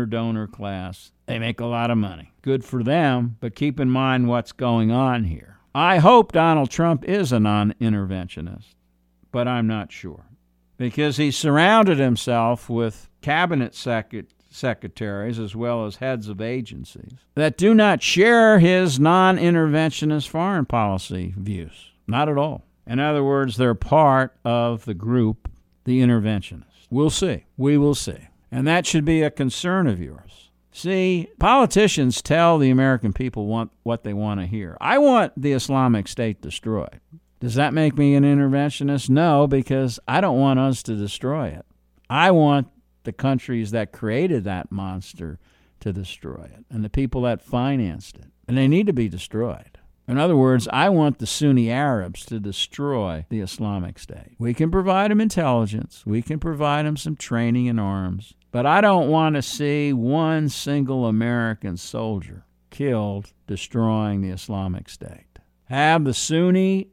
they make a lot of money. Good for them, but keep in mind what's going on here. I hope Donald Trump is a non-interventionist, but I'm not sure. Because he surrounded himself with cabinet secretaries as well as heads of agencies that do not share his non-interventionist foreign policy views. Not at all. In other words, they're part of the group, the interventionists. We'll see. We will see. And that should be a concern of yours. See, politicians tell the American people what they want to hear. I want the Islamic State destroyed. Does that make me an interventionist? No, because I don't want us to destroy it. I want the countries that created that monster to destroy it, and the people that financed it. And they need to be destroyed. In other words, I want the Sunni Arabs to destroy the Islamic State. We can provide them intelligence. We can provide them some training and arms. But I don't want to see one single American soldier killed destroying the Islamic State. Have the Sunni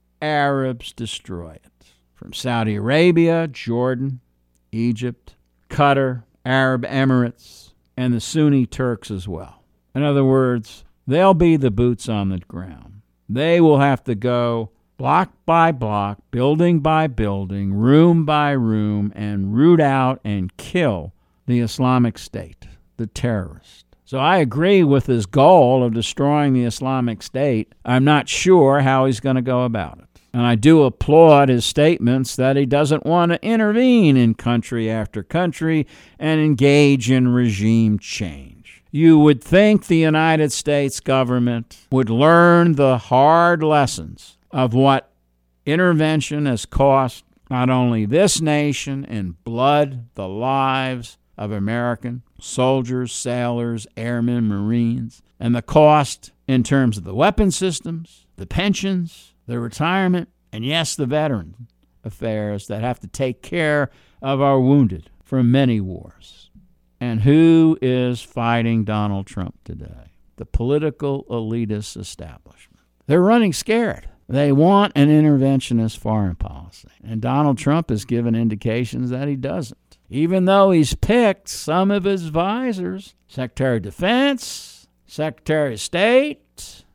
Arabs destroy it. From Saudi Arabia, Jordan, Egypt, Qatar, Arab Emirates, and the Sunni Turks as well. In other words, they'll be the boots on the ground. They will have to go block by block, building by building, room by room, and root out and kill the Islamic State, the terrorist. So I agree with his goal of destroying the Islamic State. I'm not sure how he's going to go about it. And I do applaud his statements that he doesn't want to intervene in country after country and engage in regime change. You would think the United States government would learn the hard lessons of what intervention has cost not only this nation in blood, the lives of American soldiers, sailors, airmen, Marines, and the cost in terms of the weapon systems, the pensions, the retirement, and yes, the veteran affairs that have to take care of our wounded from many wars. And who is fighting Donald Trump today? The political elitist establishment. They're running scared. They want an interventionist foreign policy. And Donald Trump has given indications that he doesn't. Even though he's picked some of his advisors, Secretary of Defense, Secretary of State,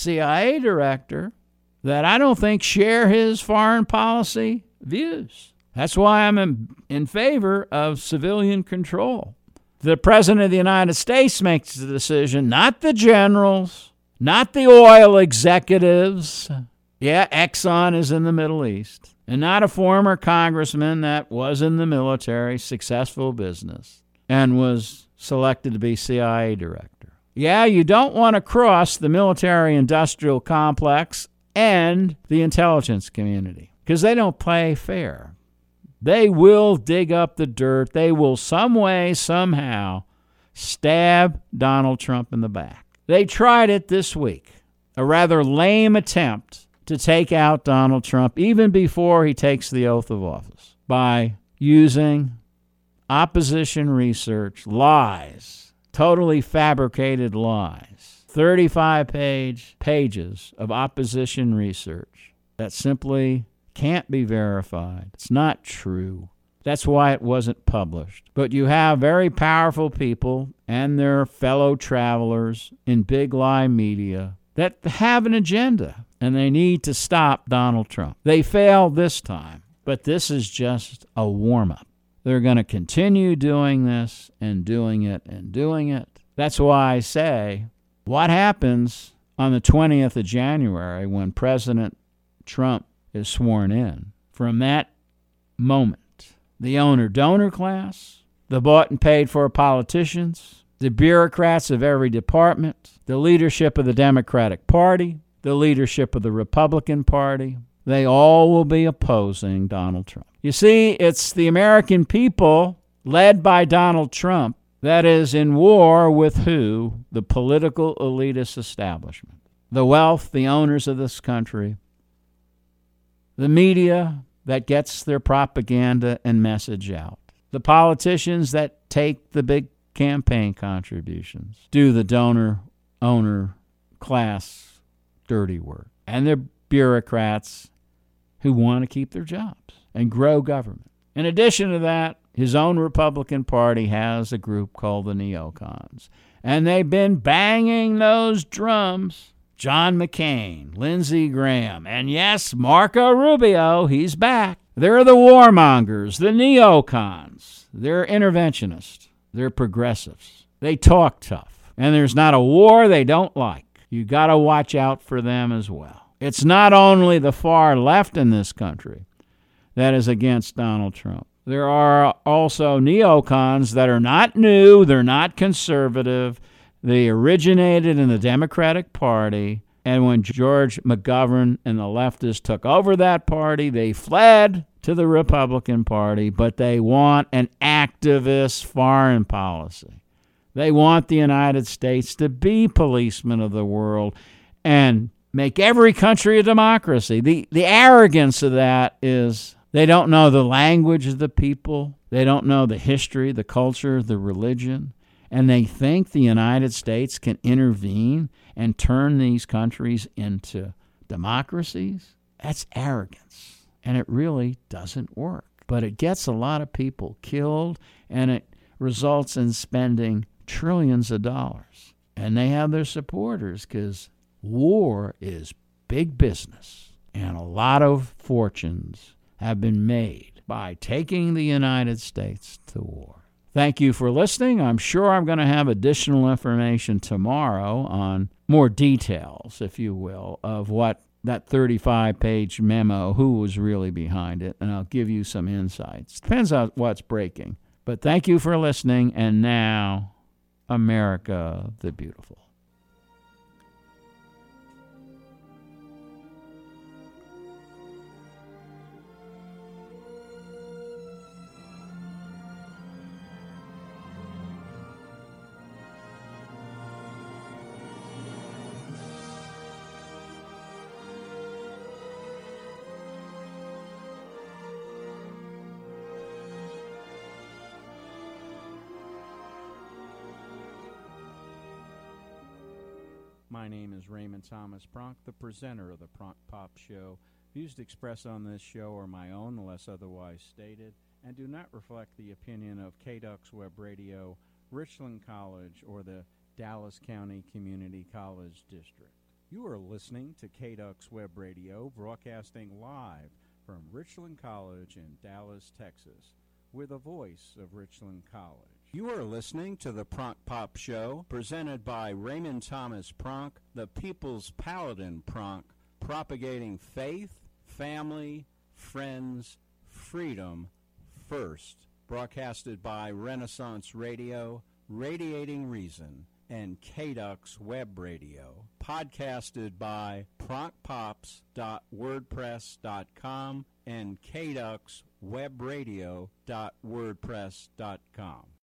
CIA director, that I don't think share his foreign policy views. That's why I'm in favor of civilian control. The President of the United States makes the decision, not the generals, not the oil executives. Yeah, Exxon is in the Middle East. And not a former congressman that was in the military, successful business, and was selected to be CIA director. Yeah, you don't want to cross the military-industrial complex and the intelligence community, because they don't play fair. They will dig up the dirt. They will some way, somehow, stab Donald Trump in the back. They tried it this week, a rather lame attempt to take out Donald Trump even before he takes the oath of office by using opposition research, lies, totally fabricated lies. 35 pages of opposition research that simply can't be verified. It's not true. That's why it wasn't published. But you have very powerful people and their fellow travelers in big lie media that have an agenda, and they need to stop Donald Trump. They failed this time, but this is just a warm-up. They're going to continue doing this and doing it and doing it. That's why I say, what happens on the 20th of January when President Trump is sworn in? From that moment, the owner-donor class, the bought and paid for politicians, the bureaucrats of every department, the leadership of the Democratic Party, the leadership of the Republican Party, they all will be opposing Donald Trump. You see, it's the American people, led by Donald Trump, that is in war with who? The political elitist establishment. The wealth, the owners of this country, the media that gets their propaganda and message out, the politicians that take the big campaign contributions, do the donor-owner class dirty work, and the bureaucrats who want to keep their jobs and grow government. In addition to that, his own Republican Party has a group called the neocons, and they've been banging those drums. John McCain, Lindsey Graham, and yes, Marco Rubio, he's back. They're the warmongers, the neocons. They're interventionists. They're progressives. They talk tough, and there's not a war they don't like. You got to watch out for them as well. It's not only the far left in this country that is against Donald Trump. There are also neocons that are not new, they're not conservative. They originated in the Democratic Party, and when George McGovern and the leftists took over that party, they fled to the Republican Party, but they want an activist foreign policy. They want the United States to be policemen of the world and make every country a democracy. The arrogance of that is they don't know the language of the people. They don't know the history, the culture, the religion. And they think the United States can intervene and turn these countries into democracies. That's arrogance. And it really doesn't work. But it gets a lot of people killed, and it results in spending trillions of dollars. And they have their supporters because war is big business. And a lot of fortunes have been made by taking the United States to war. Thank you for listening. I'm sure I'm going to have additional information tomorrow on more details, if you will, of what that 35-page memo, who was really behind it, and I'll give you some insights. Depends on what's breaking. But thank you for listening, and now, America the Beautiful. My name is Raymond Thomas Pronk, the presenter of the Pronk Pop Show. Views expressed on this show are my own unless otherwise stated and do not reflect the opinion of KDUX Web Radio, Richland College, or the Dallas County Community College District. You are listening to KDUX Web Radio, broadcasting live from Richland College in Dallas, Texas. We're the voice of Richland College. You are listening to the Pronk Pop Show, presented by Raymond Thomas Pronk, the People's Paladin Pronk, propagating faith, family, friends, freedom first. Broadcasted by Renaissance Radio, Radiating Reason, and KDUX Web Radio. Podcasted by pronkpops.wordpress.com and kduxwebradio.wordpress.com.